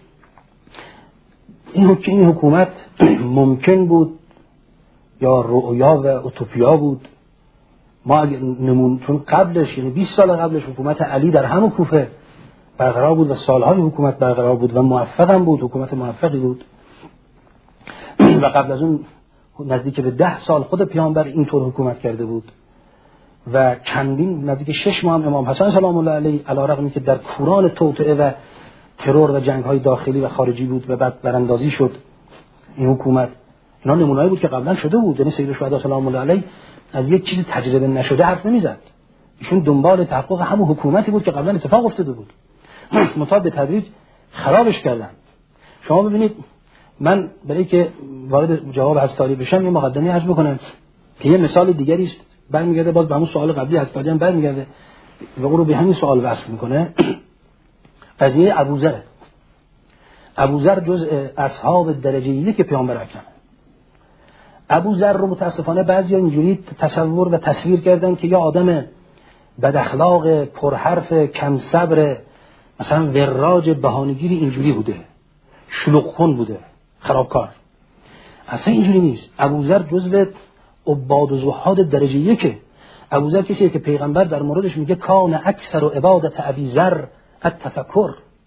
این این حکومت ممکن بود یا رؤیا و اوتوپیا بود. ما اگر نمون چون قبلش یعنی بیست سال قبلش حکومت علی در همون کوفه برقرار بود و سالهای حکومت برقرار بود و موفق هم بود، حکومت موفقی بود و قبل از اون نزدیک به ده سال خود پیامبر اینطور حکومت کرده بود و چندین نزدیک شش ماه هم امام حسن سلام الله علیه علیرغمی که در کوران توطئه و ترور و جنگ‌های داخلی و خارجی بود و بعد براندازی شد این حکومت، اینا نمونه‌ای بود که قبلا شده بود. یعنی سید الشهدا سلام الله علیه از یک چیز تجربه نشده حرف نمیزد. ایشون دنبال تحقق همون حکومتی بود که قبلا اتفاق افتاده بود. متأ به تدریج خرابش کردن. شما ببینید، من برای که وارد جواب هستاری بشم یه مقدمه عرض بکنم که یه مثال دیگری است، برمیگرده باز به همون سوال قبلی هستاری هم برمیگرده و اون رو به همین سوال وصل میکنه. قضیه ابوذر. ابوذر جزء اصحاب درجه یک پیامبر اکرم. ابوذر رو متاسفانه بعضیا اینجوری تصور و تصویر کردن که یا آدم بد اخلاق، پرحرف، کم صبر، مثلا وراج، بهانه‌گیری اینجوری بوده، شلوغ‌خون بوده، خرابکار. اصلا اینجوری نیست. ابوذر جزو عباد و زهاد درجه یکه. ابوذر کسیه که پیغمبر در موردش میگه کان اکثر و عبادت ابیذر التفکر.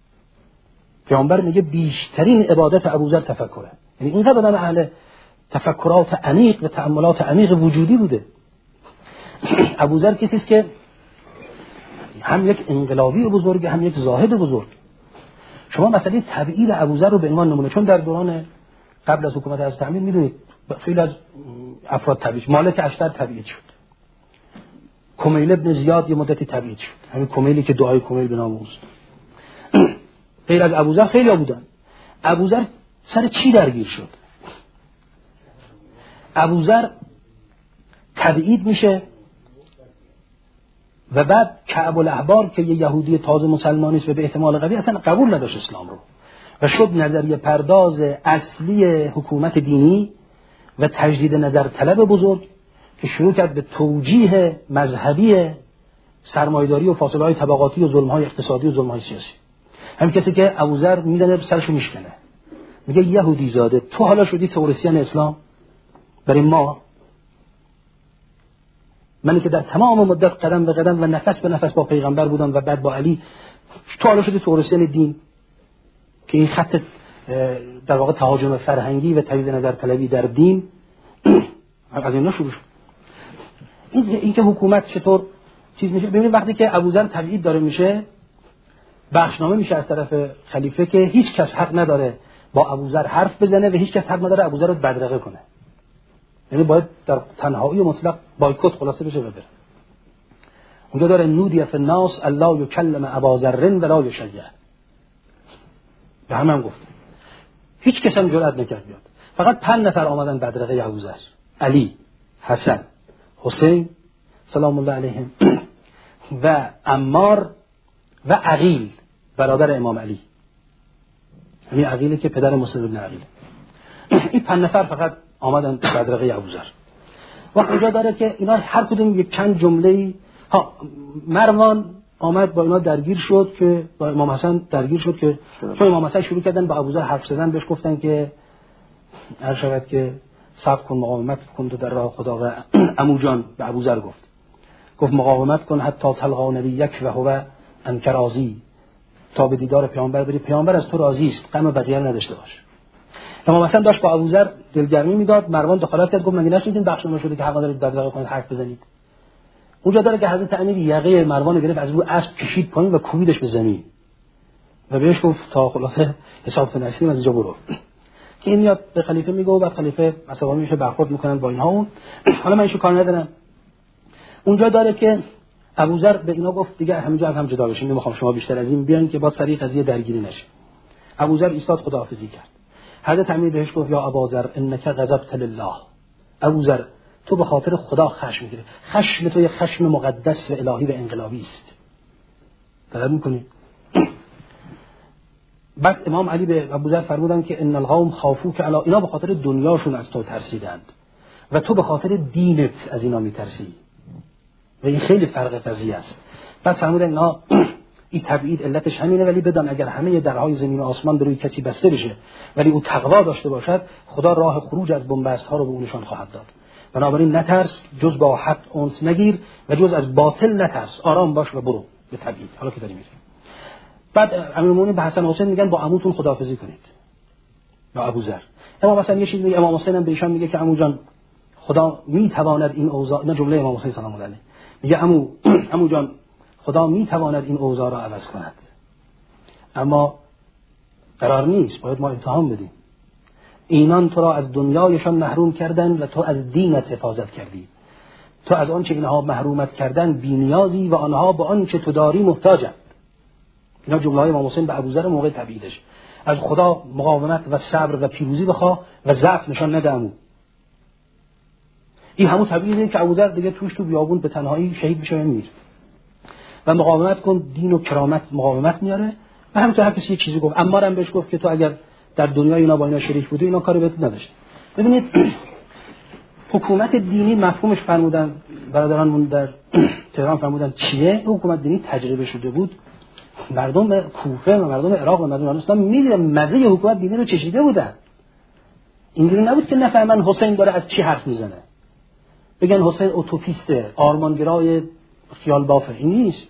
پیغمبر میگه بیشترین عبادت ابوذر تفکره. یعنی اینقدر آدم اهل تفکرات عمیق و تأملات عمیق وجودی بوده. ابوذر کسی است که هم یک انقلابی بزرگ، هم یک زاهد بزرگ. شما مثلا تبعید ابوذر رو به عنوان نمونه، چون در دوران قبل از حکومت از تعمیر میدونید خیلی از افراد تبعید، مالک اشتر تبعید شد، کمیل ابن زیاد یه مدتی تبعید شد، همین کمیلی که دعای کمیل به نام اوست. غیر از ابوذر خیلی ها بودن. ابوذر سر چی درگیر شد؟ ابوذر تبعید میشه و بعد کعب الاحبار که یه یهودی تازه مسلمانی است و به احتمال قوی اصلا قبول نداشت اسلام رو و شد نظریه پرداز اصلی حکومت دینی و تجدید نظر طلب بزرگ که شروع کرد به توجیه مذهبی سرمایه‌داری و فاصله‌های طبقاتی و ظلم‌های اقتصادی و ظلم‌های سیاسی. همین کسی که ابوذر میزنه سرشو میشکنه، میگه یهودی زاده، تو حالا شدی تئوریسین اسلام برای ما؟ منی که در تمام مدت قدم به قدم و نفس به نفس با پیغمبر بودم و بعد با علی، تو حالا شدی تئوریسین دین که این خط در واقع تهاجم فرهنگی و تجدید نظر طلبی در دین از اینا شروع شد. این اینکه حکومت چطور چیز میشه، ببینید وقتی که ابوذر تبعید داره میشه، بخشنامه میشه از طرف خلیفه که هیچ کس حق نداره با ابوذر حرف بزنه و هیچ کس حق نداره ابوذر رو بدرقه کنه. یعنی باید در تنهایی مطلق بایکوت خلاصه بشه و بره. اونجا داره نودی فی الناس الله یکلم اباذر ولا یشیع. به همه هم گفت. هیچ کس هم جرئت نکرد بیاد. فقط پنج نفر آمدن بدرقه ابوذر: علی، حسن، حسین سلام الله علیهم و عمار و عقیل برادر امام علی. همین عقیلی که پدر مسلم ابن عقیل. این پنج نفر فقط آمدن بدرقه ابوذر. و اونجا داره که اینا هر کدوم یک چند جمله‌ای، ها مروان آمد با اینا درگیر شد که با امام حسن درگیر شد که چون امام حسن شروع کردن با ابوذر حرف زدن، بهش گفتن که هر شود که صبر کن مقاومت کن تو در راه خدا. و عمو جان به ابوذر گفت گفت مقاومت کن حتی تلقا نبیک و هو انک راضی، تا به دیدار پیامبر بری، پیامبر از تو راضی است، غم بقیه رو نداشته باش. اما مثلا داشت با ابوذر دلگرمی میداد، مروان دخالت کرد گفت مگه نشنیدین بخشنامه شده که حق دارید دغدغه کنید حرف بزنید؟ اونجا داره که حضرت امیر یقه مروان گرفت از رو اسب کشید پایین و کوبیدش به زمین و بهش گفت تا خلاصه حساب فنشیم از اینجا برو. که این میاد به خلیفه میگه و بعد خلیفه عصبانی میشه، برخورد میکنن با اینها. اون حالا من اینو کار ندارم. اونجا داره که ابوذر به اینا گفت دیگه همینجا از هم جدا بشین، نمیخوام شما بیشتر از این بیاین که با سری قضیه درگیری نشه. ابوذر ایستاد خداحافظی کرد. حضرت امیر بهش گفت یا ابوذر انک غضبت لله، ابوذر تو به خاطر خدا خشم میگیری، خشم تو یک خشم مقدس و الهی و انقلابی است. فهم میکنی؟ بعد امام علی به ابوذر فرمودن که ان القوم خافوک علی، اینا به خاطر دنیاشون از تو ترسیدند و تو به خاطر دینت از اینا میترسی و این خیلی فرق قضیه است. بعد فرمودن اینا این تبعید علتش همینه، ولی بدان اگر همه درهای زمین و آسمان به روی کسی بسته بشه ولی او تقوا داشته باشد، خدا راه خروج از بنبست ها رو به اونشان خواهد داد. بنابراین نترس، جز با حق انس نگیر و جز از باطل نترس، آرام باش و برو به تبعید. حالا که داری میری. بعد امیرالمومنین به حسن حسین میگن با عموتون خداحافظی کنید یا ابوذر. اما مثلا یه چیزی امام حسین هم به ایشان میگه که عمو جان خدا میتواند این اوضاع، اینا جمله امام حسین سلام الله علیه، میگه عمو عمو جان خدا میتواند این اوضاع را عوض کند، اما قرار نیست، باید ما امتحان بدیم. اینان تو را از دنیایشان محروم کردن و تو از دینت حفاظت کردی. تو از آنچه اینها محرومت کردن بی‌نیازی و آنها به آنچه تو داری محتاجند. اینا جمله‌های امام حسین به ابوذر موقع تبعیدش. از خدا مقاومت و صبر و پیروزی بخواه و ضعف نشان نده عمو. این همون تبعیضی که ابوذر دیگه توش تو بیابون به تنهایی شهید میشه و میره. و مقاومت کن، دین و کرامت مقاومت میاره. و همینطور هر کسی یه چیزی گفت. عمار هم بهش گفت که تو اگر در دنیای اینا با اینا شریک بودی اینا کاری بهت نداشت. ببینید حکومت دینی مفهومش فرمودن برادرانمون در تهران فرمودن چیه؟ حکومت دینی تجربه شده بود. مردم کوفه و مردم عراق و مردم اسلام میدیدن مزه حکومت دینی رو چشیده بودن. اینجوری نبود که نفهمن حسین داره از چی حرف میزنه. بگن حسین اوتوپیسته، آرمانگرای خیال بافه. این نیست.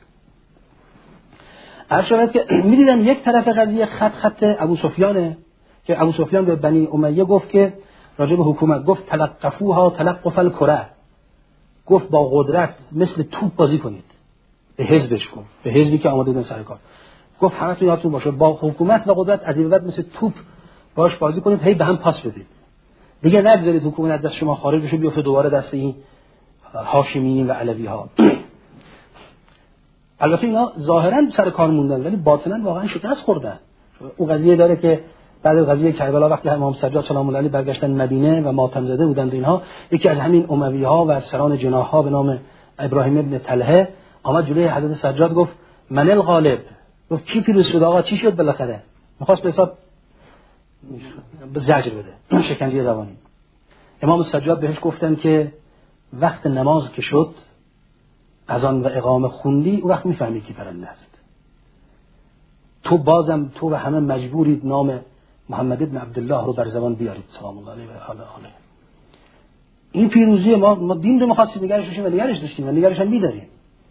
ارشاد که میدیدن یک طرف قضیه خط خط ابو سفیانه که ابو سفیان به بنی امیه گفت که راجع به حکومت گفت تلقفوها تلقف الکره، گفت با قدرت مثل توپ بازی کنید. به حزبش گفت، به حزبی که آماده بودن سر کار، گفت همه تو یادتون باشه با حکومت و قدرت از این بعد مثل توپ باش بازی کنید، هی به هم پاس بدید. دیگه نگذارید حکومت از دست شما خارج بشه بیفته دوباره دست این هاشمیین و علوی ها. البته اینا ظاهرا سر کار موندن ولی باطنا واقعا شکست خوردن. اون قضیه داره که بعد از قضیه کربلا وقتی امام سجاد سلام الله علیه برگشتن مدینه و ماتم زده بودند اینها، یکی از همین اموی ها و سران جناح ها به نام ابراهیم ابن طلحه آمد جلوی حضرت سجاد گفت من الغالب. گفت کی پیروز شد آقا؟ چی شد بالاخره؟ می‌خواست به حساب زجر بده، شکنجه روانی. امام سجاد بهش گفتن که وقت نماز که شد اذان و اقامه خوندی، اون وقت میفهمی کی پرنده است. تو بازم تو و همه مجبورید نام محمد ابن عبدالله رو بر زبان بیارید سلام الله علیه و آله. این پیروزی ما ما دین رو می‌خواستیم نگارش داشتیم و نگارش داشتیم و نگارش هم می‌داریم.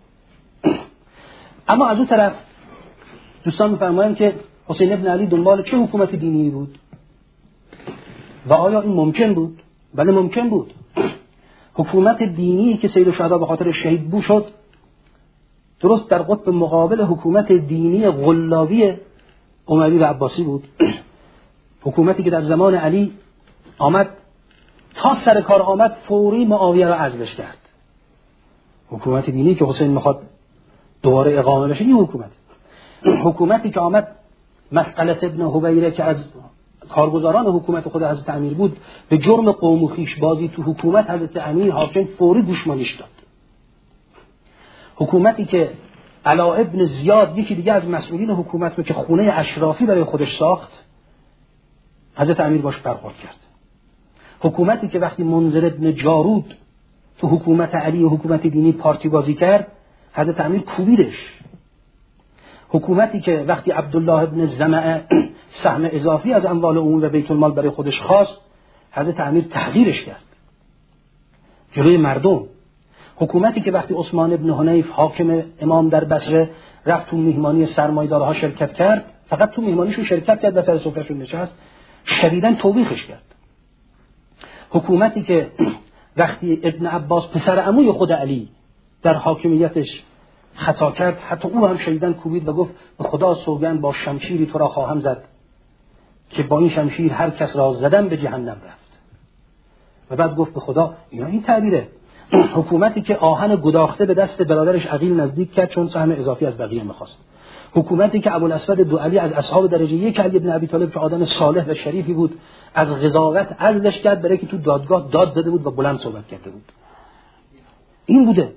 اما از اون طرف دوستان می‌فرمایند که حسین ابن علی دنبال چه حکومت دینی بود و آیا این ممکن بود؟ بله ممکن بود. حکومت دینی که سید الشهدا به خاطر شهید بو شد درست در قطب مقابل حکومت دینی غلاوی اموی و عباسی بود. حکومتی که در زمان علی آمد تا سر کار آمد فوری معاویه را عزلش کرد. حکومت دینی که حسین میخواد دوباره اقامه بشه این حکومت. حکومتی که آمد مسقلة ابن حبیره که از کارگزاران حکومت خود حضرت امیر بود به جرم قوم و خویش بازی تو حکومت حضرت امیر حاکم فوری گوشمالیش داد. حکومتی که علا ابن زیاد یکی دیگه از مسئولین حکومت رو که خونه اشرافی برای خودش ساخت حضرت امیر باش برخورد کرد. حکومتی که وقتی منذر ابن جارود تو حکومت علی و حکومت دینی پارتی بازی کرد حضرت امیر کوبیدش. حکومتی که وقتی عبدالله ابن زمعه سهم اضافی از اموال عمومی و بیت المال برای خودش خواست حضرت امیر تحقیرش کرد جلوی مردم. حکومتی که وقتی عثمان ابن حنیف حاکم امام در بصره رفت تو میهمانی سرمایه‌دارها شرکت کرد، فقط تو میهمانیشون شرکت کرد و سر سفرهشون نشست، شدیداً توبیخش کرد. حکومتی که وقتی ابن عباس پسر عموی خود علی در حاکمیتش خطا کرد، حتی او هم شدیداً کوبید و گفت به خدا سوگند با شمشیری تو را خواهم زد که با این شمشیر هر کس را زدن به جهنم رفت. و بعد گفت به خدا، اینا این تعبیره. حکومتی که آهن گداخته به دست برادرش عقیل نزدیک کرد چون سهم اضافی از بقیه می‌خواست. حکومتی که ابوالاسود دؤلی از اصحاب درجه یک علی بن ابی طالب که آدم صالح و شریفی بود از قضاوت عزلش کرد برای که تو دادگاه داد داده بود و بلند صحبت کرده بود. این بوده.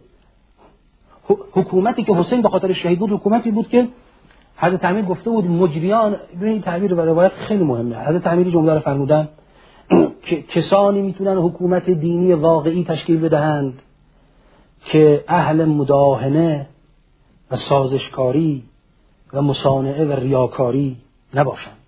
حکومتی که حسین به خاطر شهید بود، حکومتی بود که حضرت امیر گفته بود مجریان، این تعبیر و روایت خیلی مهمه. حضرت امیر جمله رو فرمودن که کسانی میتونن حکومت دینی واقعی تشکیل بدهند که اهل مداهنه و سازشکاری و مصانعه و ریاکاری نباشند.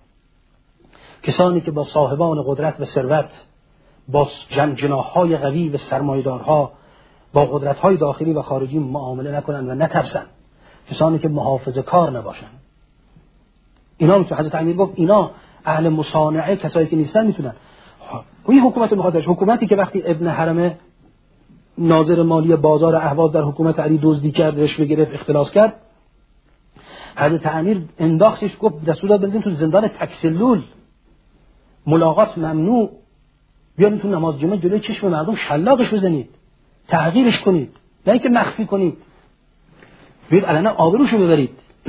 کسانی که با صاحبان قدرت و ثروت، با جناح‌های قوی و سرمایه‌دارها، با قدرت‌های داخلی و خارجی معامله نکنند و نترسند. کسانی که محافظه کار نباشند. اینا میتونه. حضرت امیر گفت اینا اهل مصانعه، کسایی که نیستن میتونن. این حکومت مخاطرش، حکومتی که وقتی ابن حرمه ناظر مالی بازار اهواز در حکومت علی دزدی کرد، رشوه گرفت، اختلاس کرد، حضرت امیر انداختش، گفت دستور داد بنزین تو زندان تکسلول، ملاقات ممنوع، بیارین تو نماز جمعه جلوی چشم مردم شلاقش بزنید، تحقیرش کنید، نه اینکه مخفی کنید، بیاید علنا آبروشو ببرید.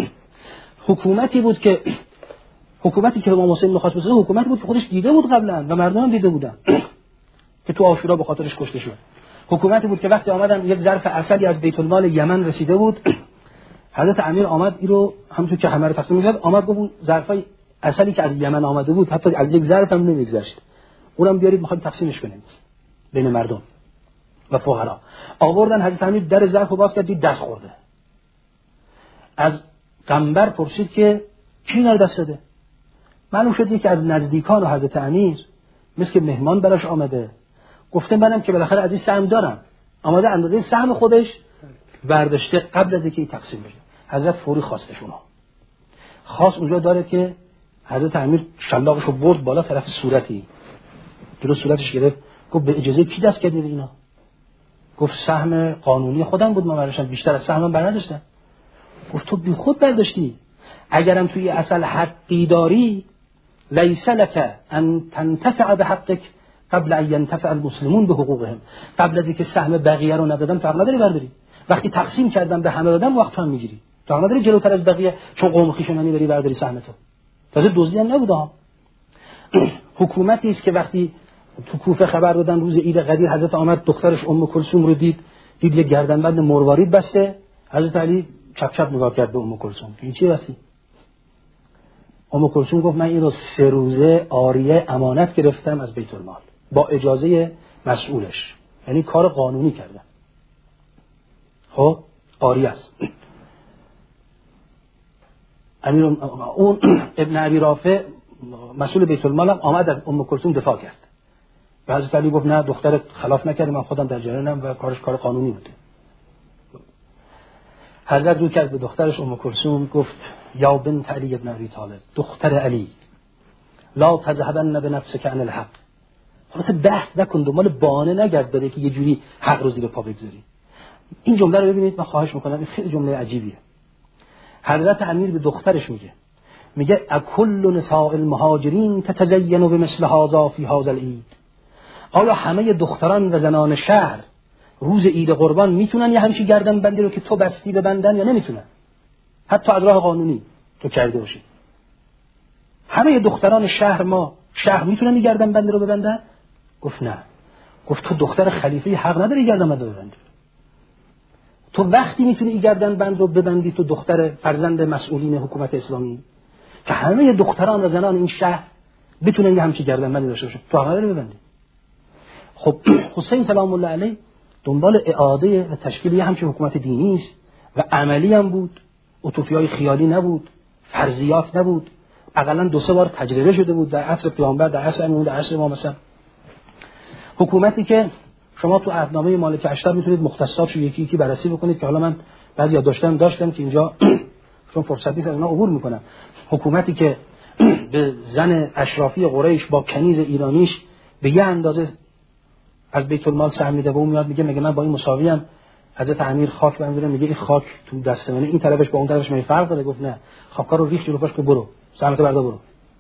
حکومتی بود که حکومتی که امام حسین می‌خواست بسازه، حکومتی بود که خودش دیده بود قبلا و مردم هم دیده بودن که تو عاشورا به خاطرش کشته شد. حکومتی بود که وقتی آمدن یک ظرف عسلی از بیت المال یمن رسیده بود، حضرت امیر آمد این رو همونطور که همه رو تقسیم می‌کرد، آمد گفت اون ظرفای عسلی که از یمن آمده بود حتی از یک ظرف هم نمی‌گذشت، اونم بیارید می‌خوایم تقسیمش کنیم بین مردم و فقرا. آوردن، حضرت امیر در ظرف رو باز کرد، دید دست خورده. از قنبر پرسید که کی اینا رو دست داده؟ معلوم شد که از نزدیکان حضرت امیر مثل که مهمان براش آمده، گفته منم که بالاخره از این سهم دارم، آماده اندازه سهم خودش برداشته قبل از اینکه تقسیم بشه. حضرت فوری خواستش اونها. خاص اونجا داره که حضرت امیر شلاقشو برد بالا طرف صورتی، جلو صورتش گرفت، گفت به اجازه کی دست کردی به اینا؟ گفت سهم قانونی خودم بود، من برداشتم، بیشتر از سهمم برداشتم. گفت تو بی خود برداشتی، اگرم توی اصل حقی داری لیس لك ان تنتفع بحقك قبل ان ينتفع المسلمون بحقوقهم. قبل از اینکه سهم بقیه رو ندادم فرق نداری برداری، وقتی تقسیم کردم به همه دادم وقت هم میگیری، فرق نداری جلوتر از بقیه چون قوم خویش منی بری برداری سهمتو. تازه دزدی هم نبوده ها. حکومتی است که وقتی تو کوفه خبر دادن روز عید قدیر، حضرت آمد دخترش ام کلثوم رو دید، دید یک گردنبند مروارید بسته، حضرت علی چپ چپ نگاه کرد به ام کلثوم، این چی بسی؟ ام کلثوم گفت من این رو سه روزه عاریه امانت گرفتم از بیت المال با اجازه مسئولش، یعنی کار قانونی کردم. خب عاریه است. امیر اون ابن ابی رافع مسئول بیت المال هم آمد از ام کلثوم دفاع کرد. و حضرت علی گفت نه دخترت خلاف نکرد، من خودم در جریانم و کارش کار قانونی بوده. حضرت رو کرد به دخترش ام کلثوم، گفت یا بنت علی ابن ابی طالب، دختر علی، لا تذهبن بنفسك عن الحق. خلاص بحث نکن، دنبال بهانه نگرد برای که یه جوری حق رو زیر پا بگذاری. این جمله رو ببینید، من خواهش میکنم، این خیلی جمله عجیبیه. حضرت امیر به دخترش میگه میگه اکل نساء المهاجرین تتزین بمثل هذا فی هذا العید. آیا همه دختران و زنان شهر روز عید قربان میتونن یه همچین گردن بندی رو که تو بستی ببندن یا نمیتونن؟ حتی از راه قانونی تو کرده باشی. همه دختران شهر ما شهر میتونن این گردن بندی رو ببندن؟ گفت نه. گفت تو دختر خلیفه حق نداری گردن بند رو ببندی. تو وقتی میتونی این گردن بند رو ببندی تو دختر فرزند مسئولین حکومت اسلامی که همه دختران و زنان این شهر بتونن یه همچین گردن بندی داشته باشن، تو حق نداری ببندی. خب حسین سلام الله علیه دنبال اعاده و تشکیل یه همچین حکومت دینی است و عملی هم بود، اوتوپیای خیالی نبود، فرضیات نبود، حداقل دو سه بار تجربه شده بود در عصر پیامبر، در عصر امام، در عصر امام حسن. حکومتی که شما تو عهدنامه مالک اشتر میتونید مختصاتش یکی یکی بررسی بکنید که حالا من بعضی داشتم داشتم که اینجا چون فرصت نیست از اینا عبور میکنم. حکومتی که به زن اشرافی قریش با کنیز ایرانیش به یه اندازه از بیت المال سهم میده و اون میاد میگه مگه من با این مساویم؟ حضرت امیر خاک برداره میگه این خاک تو دست منه، این طرفش با اون طرفش می فرق داره. گفت نه، خاکا رو ریخت جلو پاش که برو سمت بردا برو.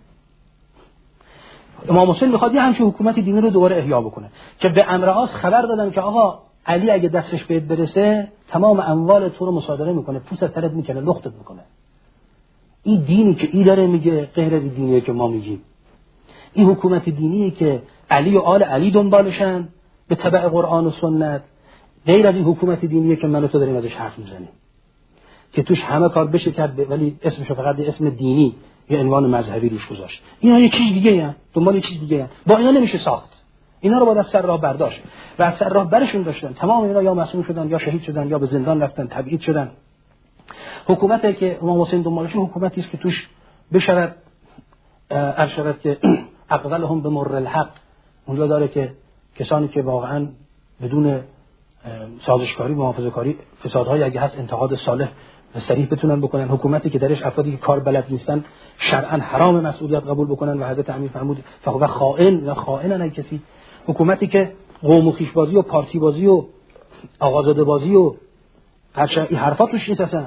امام حسین میخواد یه همچین حکومتی دینی رو دوباره احیا بکنه که به امرعاص خبر دادن که آقا علی اگه دستش بهت برسه تمام اموال تو رو مصادره میکنه، پوست از سرت میکنه، لختت میکنه. این دینی که ای داره میگه غیر از این دینیه که ما میگیم. این حکومت دینیه که علی و آل علی دنبالشن به تبع قرآن و سنت، غیر از این حکومت دینیه که من و تو داریم ازش حرف میزنیم که توش همه کار بشه کرد ولی اسمشو فقط اسم دینی یا عنوان مذهبی روش گذاشت. اینا یه چیز دیگه ان، دنبال یه چیز دیگه ان. با اینا نمیشه ساخت. اینا رو باید از سر راه برداشت و از سر راه برشون داشتن. تمام اینا یا مسموم شدن یا شهید شدن یا به زندان رفتن، تبعید شدن. حکومتی که امام حسین دنبالش حکومتی است که توش بشرد ارشد که اقبلهم به مر الحق، اونجا داره که کسانی که واقعا بدون سازشکاری محافظه‌کاری فسادهای اگه هست انتقاد صالح و صریح بتونن بکنن. حکومتی که درش افرادی که کار بلد نیستن شرعاً حرام مسئولیت قبول بکنن و حضرت امیر فرمود فهو خائن و خائنن ای کسی. حکومتی که قوم و خویش بازی و پارتی بازی و آقازاده بازی و هر این حرفا توش نیست اصلا.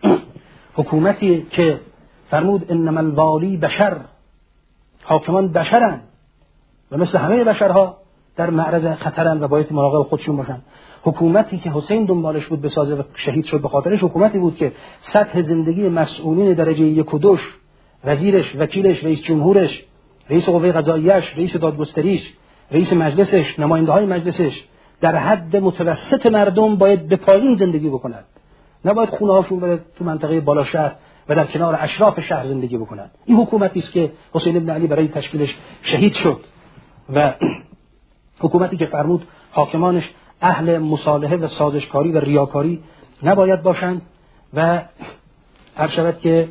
حکومتی که فرمود انما الوالی بشر، حاکمان بشرن و مثل همه بشرها در معرض خطرن و باید مراقب خودشون باشن. حکومتی که حسین دنبالش بود بسازه و شهید شد به خاطرش، حکومتی بود که سطح زندگی مسئولین درجه یک و دوش، وزیرش، وکیلش، رئیس جمهورش، رئیس قوه قضاییش، رئیس دادگستریش، رئیس مجلسش، نماینده های مجلسش در حد متوسط مردم باید به پایین زندگی بکنند. نباید خونه هاشون بره تو منطقه بالا شهر و در کنار اشراف شهر زندگی بکنند. این حکومتی است که حسین ابن علی برای تشکیلش شهید شد و حکومتی که فرمود حاکمانش اهل مصالحه و سازشکاری و ریاکاری نباید باشند و هر شود که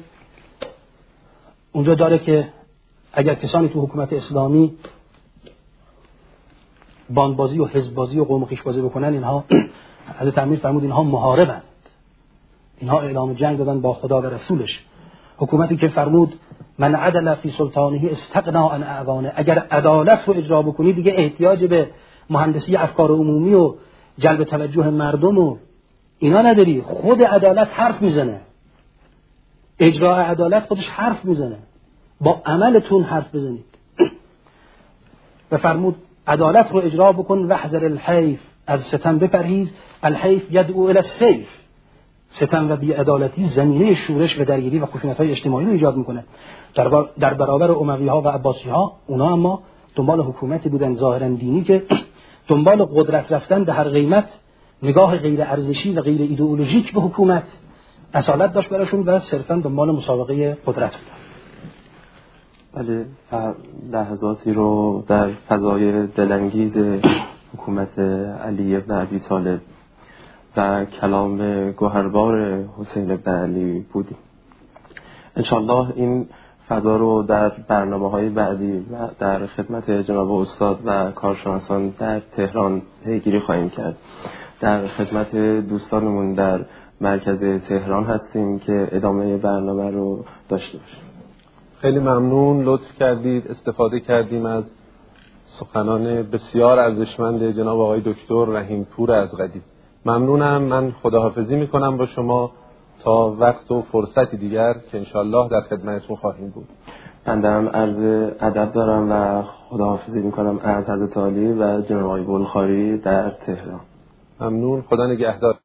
اونجا داره که اگر کسانی تو حکومت اسلامی باندبازی و حزببازی و قوم و خویش بازی بکنن، اینها حضرت امیر فرمود اینها محاربند، اینها اعلام جنگ دادن با خدا و رسولش. حکومتی که فرمود من عدل فی سلطانه استغنا عن اعوانه، اگر عدالت رو اجرا بکنی دیگه احتیاج به مهندسی افکار عمومی و جلب توجه مردم و اینا نداری. خود عدالت حرف میزنه، اجرا عدالت خودش حرف میزنه، با عملتون حرف بزنید. و فرمود عدالت رو اجرا بکن وحذر الحیف، از ستم بپرهیز، الحیف یدعو الی السیف، ستم و بی‌عدالتی زمینه شورش و درگیری و خشونت‌های اجتماعی رو ایجاد میکنه. در, بر... در برابر اموی‌ها و عباسی‌ها اونا اما دنبال حکومتی بودن ظاهراً دینی که دنبال قدرت رفتن به هر قیمت، نگاه غیر ارزشی و غیر ایدئولوژیک به حکومت اصالت داشت براشون و صرفاً دنبال مسابقه قدرت بودن.
بله، لحظاتی رو در فضای دلانگیز حکومت علی بن ابی طالب و کلام گوهربار حسین بن علی بودیم. انشالله این فضا رو در برنامه‌های بعدی و در خدمت جناب استاد و کارشناسان در تهران پیگیری خواهیم کرد. در خدمت دوستانمون در مرکز تهران هستیم که ادامه برنامه رو داشته باشیم.
خیلی ممنون، لطف کردید، استفاده کردیم از سخنان بسیار ارزشمند جناب آقای دکتر رحیم‌پور ازغدی. ممنونم. من خداحافظی میکنم با شما تا وقت و فرصتی دیگر که انشالله در خدمتتون خواهیم بود.
بنده هم عرض ادب دارم و خداحافظی میکنم از حضرت عالی و جناب آقای بلخاری در تهران.
ممنون. خدا نگهدار.